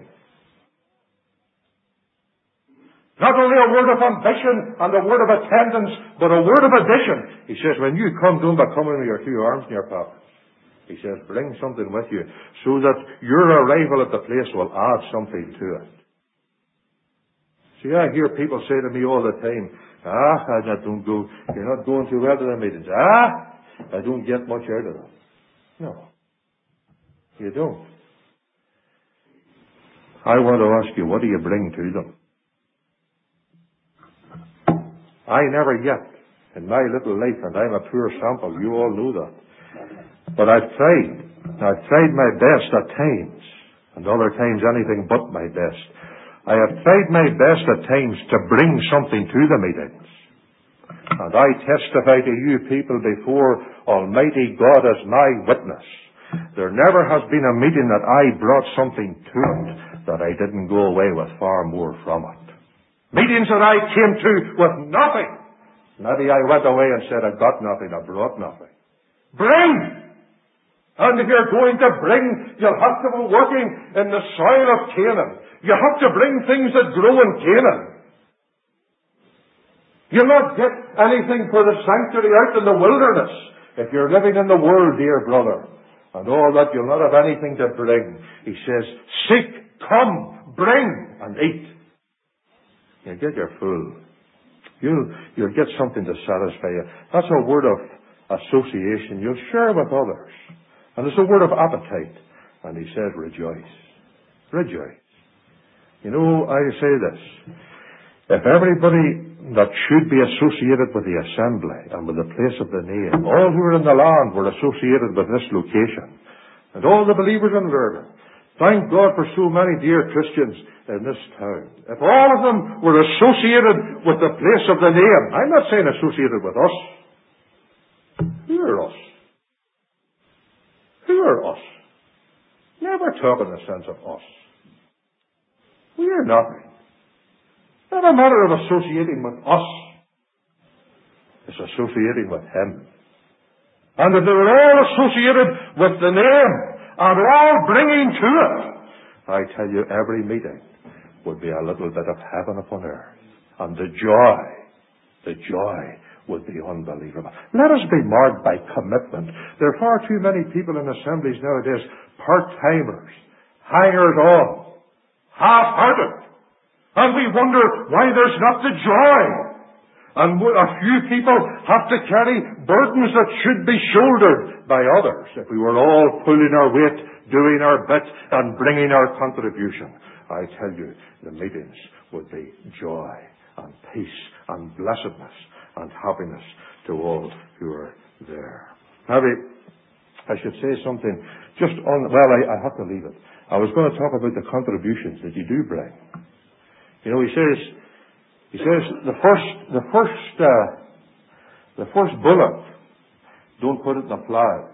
Not only a word of ambition and a word of attendance, but a word of addition. He says, when you come, don't be coming with your 2 arms in your pockets. He says, bring something with you so that your arrival at the place will add something to it. See, I hear people say to me all the time, I don't go, you're not going too well to the meetings. I don't get much out of them. No, you don't. I want to ask you, what do you bring to them? I never yet, in my little life, and I'm a poor sample, you all know that. But I've tried my best at times, and other times anything but my best. I have tried my best at times to bring something to the meetings. And I testify to you people before Almighty God as my witness. There never has been a meeting that I brought something to it that I didn't go away with far more from it. Meetings that I came to with nothing. Maybe I went away and said I got nothing, I brought nothing. Bring! And if you're going to bring, you'll have to be working in the soil of Canaan. You have to bring things that grow in Canaan. You'll not get anything for the sanctuary out in the wilderness if you're living in the world, dear brother. And all that, you'll not have anything to bring. He says, seek, come, bring, and eat. You get your food. You'll get something to satisfy you. That's a word of association. You'll share with others. And it's a word of appetite. And he says, rejoice. Rejoice. You know, I say this. If everybody that should be associated with the assembly and with the place of the name, all who are in the land were associated with this location, and all the believers in Lurgan, thank God for so many dear Christians in this town. If all of them were associated with the place of the name, I'm not saying associated with us. Who are us? Who are us? Never talk in the sense of us. We are nothing. Not a matter of associating with us. It's associating with Him. And if they were all associated with the name and all bringing to it, I tell you, every meeting would be a little bit of heaven upon earth. And the joy would be unbelievable. Let us be marked by commitment. There are far too many people in assemblies nowadays, part-timers, hangers-on, half-hearted. And we wonder why there's not the joy. And a few people have to carry burdens that should be shouldered by others. If we were all pulling our weight, doing our bit, and bringing our contribution, I tell you, the meetings would be joy and peace and blessedness and happiness to all who are there. Maybe I should say something just on, well, I have to leave it. I was going to talk about the contributions that you do bring. You know, he says the first bullock, don't put it in the plough.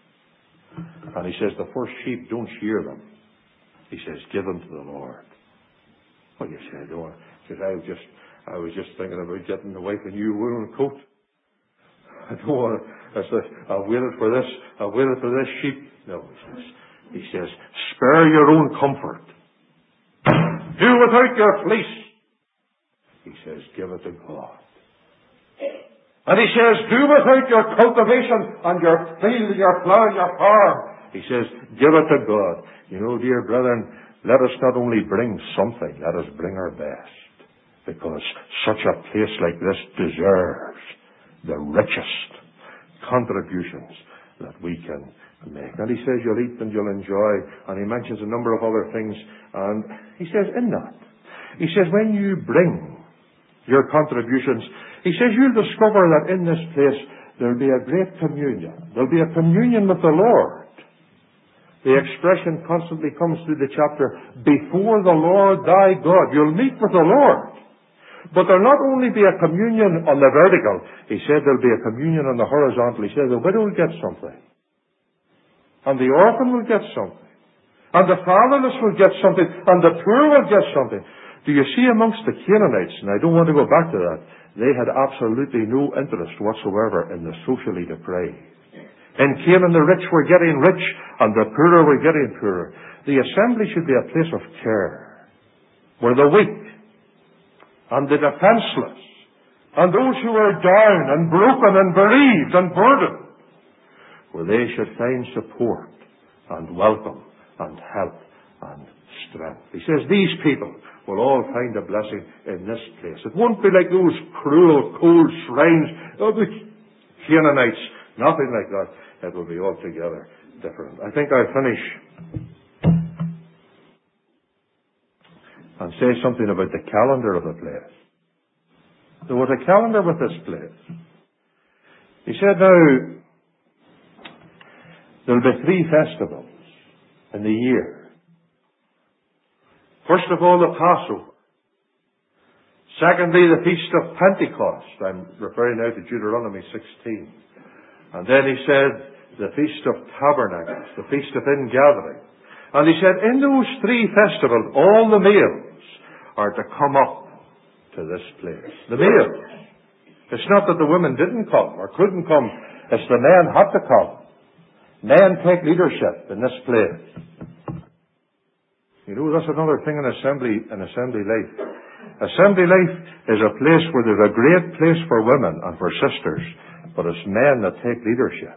And he says the first sheep, don't shear them. He says, give them to the Lord. Well, you say, don't. Because I was just thinking about getting the wife a new woolen coat. I don't want to. I said, I've waited for this sheep. No, he says, spare your own comfort. Do without your fleece. He says, give it to God. And he says, do without your cultivation and your field, your plough, your farm. He says, give it to God. You know, dear brethren, let us not only bring something, let us bring our best. Because such a place like this deserves the richest contributions that we can make. And he says you'll eat and you'll enjoy. And he mentions a number of other things. And he says in that, he says when you bring your contributions, he says you'll discover that in this place there'll be a great communion. There'll be a communion with the Lord. The expression constantly comes through the chapter, before the Lord thy God. You'll meet with the Lord. But there'll not only be a communion on the vertical, he said there'll be a communion on the horizontal. He said the widow will get something. And the orphan will get something. And the fatherless will get something. And the poor will get something. Do you see amongst the Canaanites, and I don't want to go back to that, they had absolutely no interest whatsoever in the socially depraved. In Canaan the rich were getting rich, and the poorer were getting poorer. The assembly should be a place of care, where the weak, and the defenseless, and those who are down and broken and bereaved and burdened, where they should find support and welcome and help and strength. He says these people will all find a blessing in this place. It won't be like those cruel, cold shrines of the Canaanites. Nothing like that. It will be altogether different. I think I'll finish and say something about the calendar of the place. There was a calendar with this place. He said, now, there'll be 3 festivals in the year. First of all, the Passover. Secondly, the Feast of Pentecost. I'm referring now to Deuteronomy 16. And then he said, the Feast of Tabernacles, the Feast of Ingathering. And he said, in those 3 festivals, all the males are to come up to this place. The males. It's not that the women didn't come or couldn't come. It's the men had to come. Men take leadership in this place. You know, that's another thing in assembly life. Assembly life is a place where there's a great place for women and for sisters, but it's men that take leadership.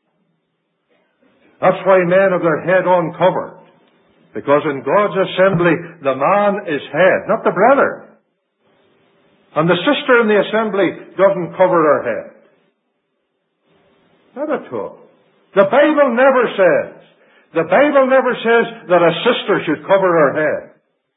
That's why men have their head uncovered. Because in God's assembly, the man is head, not the brother. And the sister in the assembly doesn't cover her head. Not at all. The Bible never says that a sister should cover her head.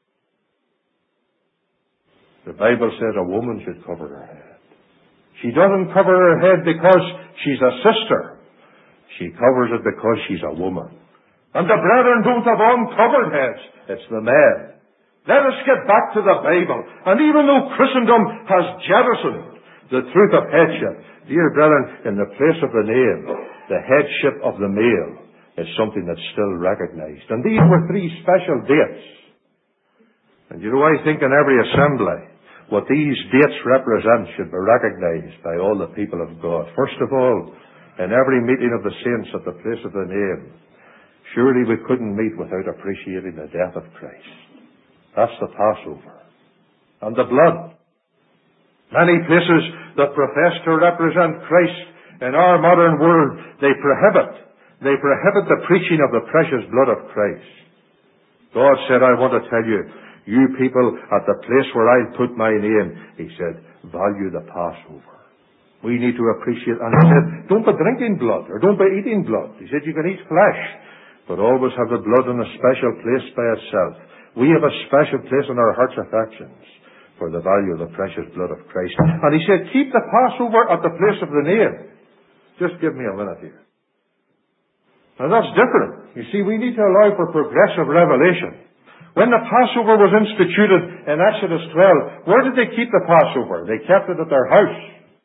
The Bible says a woman should cover her head. She doesn't cover her head because she's a sister. She covers it because she's a woman. And the brethren don't have uncovered heads. It's the men. Let us get back to the Bible. And even though Christendom has jettisoned the truth of headship, dear brethren, in the place of the name, the headship of the male is something that's still recognized. And these were 3 special dates. And you know, I think in every assembly, what these dates represent should be recognized by all the people of God. First of all, in every meeting of the saints at the place of the name, surely we couldn't meet without appreciating the death of Christ. That's the Passover. And the blood. Many places that profess to represent Christ in our modern world, they prohibit the preaching of the precious blood of Christ. God said, I want to tell you, you people at the place where I put my name, he said, value the Passover. We need to appreciate, and he said, don't be drinking blood, or don't be eating blood. He said, you can eat flesh, but always have the blood in a special place by itself. We have a special place in our heart's affections for the value of the precious blood of Christ. And he said, keep the Passover at the place of the name. Just give me a minute here. Now that's different. You see, we need to allow for progressive revelation. When the Passover was instituted in Exodus 12, where did they keep the Passover? They kept it at their house.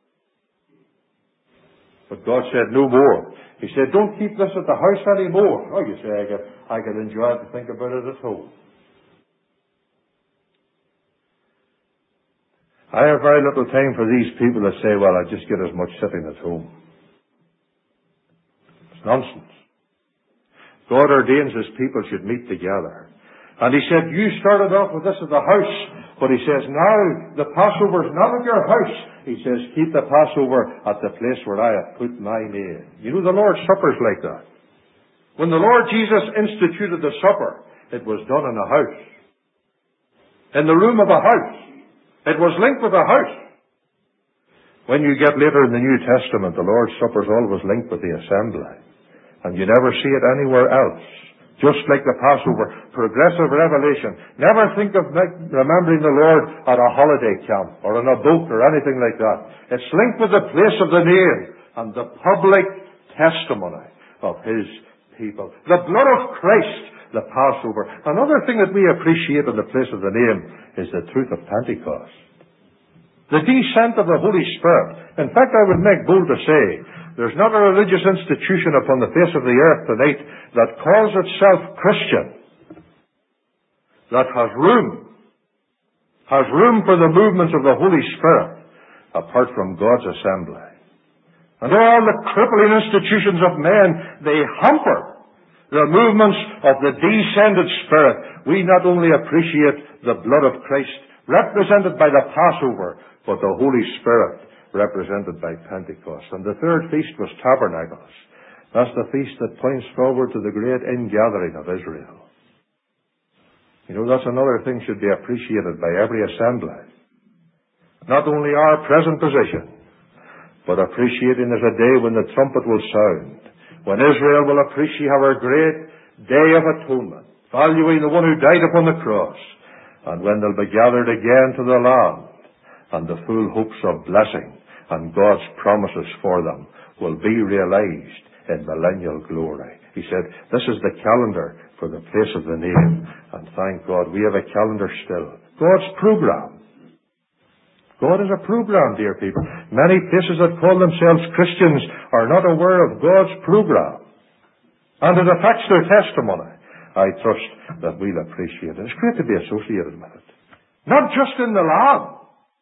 But God said, no more. He said, don't keep this at the house anymore. Oh, you say, I could enjoy it and think about it at home. I have very little time for these people that say, well, I just get as much sitting at home. It's nonsense. God ordains his people should meet together. And he said, you started off with this at the house, but he says, now the Passover is not at your house. He says, keep the Passover at the place where I have put my name. You know, the Lord's Supper's like that. When the Lord Jesus instituted the supper, it was done in a house. In the room of a house. It was linked with a house. When you get later in the New Testament, the Lord's Supper is always linked with the assembly. And you never see it anywhere else. Just like the Passover, progressive revelation. Never think of remembering the Lord at a holiday camp or on a boat or anything like that. It's linked with the place of the name and the public testimony of his people. The blood of Christ, the Passover. Another thing that we appreciate in the place of the name is the truth of Pentecost. The descent of the Holy Spirit. In fact, I would make bold to say, there's not a religious institution upon the face of the earth tonight that calls itself Christian, that has room for the movements of the Holy Spirit apart from God's assembly. And all the crippling institutions of men, they hamper the movements of the descended Spirit. We not only appreciate the blood of Christ represented by the Passover, but the Holy Spirit represented by Pentecost. And the third feast was Tabernacles. That's the feast that points forward to the great ingathering of Israel. You know, that's another thing should be appreciated by every assembly. Not only our present position, but appreciating there's a day when the trumpet will sound, when Israel will appreciate our great day of atonement, valuing the one who died upon the cross, and when they'll be gathered again to the land, and the full hopes of blessing and God's promises for them will be realized in millennial glory. He said, this is the calendar for the place of the name. And thank God we have a calendar still. God's program. God is a program, dear people. Many places that call themselves Christians are not aware of God's program. And it affects their testimony. I trust that we'll appreciate it. It's great to be associated with it. Not just in the land.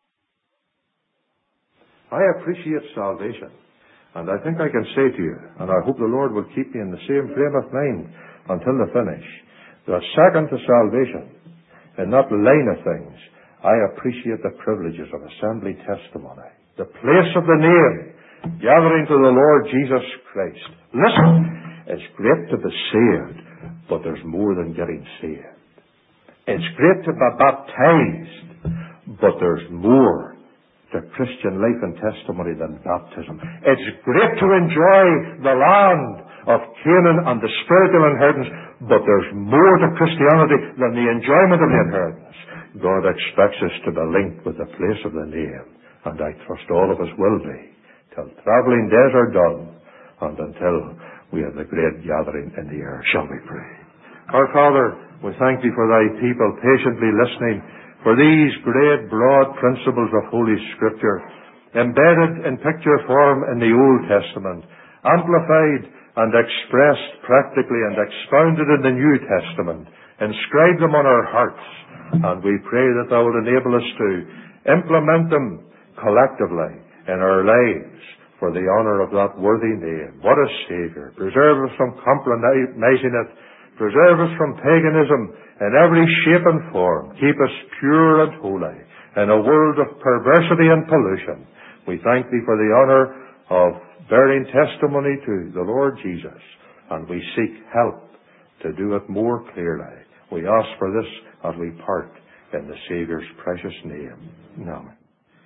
I appreciate salvation. And I think I can say to you, and I hope the Lord will keep me in the same frame of mind until the finish, that second to salvation, in that line of things, I appreciate the privileges of assembly testimony. The place of the name, gathering to the Lord Jesus Christ. Listen, it's great to be saved, but there's more than getting saved. It's great to be baptized, but there's more to Christian life and testimony than baptism. It's great to enjoy the land of Canaan and the spiritual inheritance, but there's more to Christianity than the enjoyment of the inheritance. God expects us to be linked with the place of the name, and I trust all of us will be, till travelling days are done, and until we have the great gathering in the air. Shall we pray? Our Father, we thank Thee for Thy people patiently listening for these great broad principles of Holy Scripture, embedded in picture form in the Old Testament, amplified and expressed practically and expounded in the New Testament. Inscribe them on our hearts, and we pray that Thou will enable us to implement them collectively in our lives for the honour of that worthy name. What a Saviour! Preserve us from compromising it. Preserve us from paganism in every shape and form. Keep us pure and holy in a world of perversity and pollution. We thank Thee for the honour of bearing testimony to the Lord Jesus, and we seek help to do it more clearly. We ask for this as we part in the Saviour's precious name. Amen.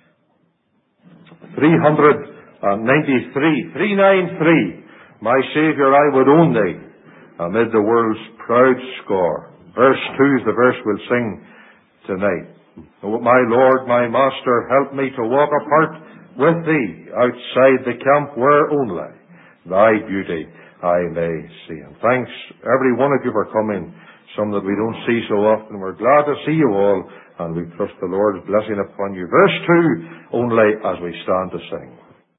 393. My Saviour, I would own Thee amid the world's proud score. Verse 2 is the verse we'll sing tonight. Oh, my Lord, my Master, help me to walk apart with Thee outside the camp where only Thy beauty I may see. And thanks every one of you for coming, some that we don't see so often. We're glad to see you all, and we trust the Lord's blessing upon you. Verse 2 only as we stand to sing.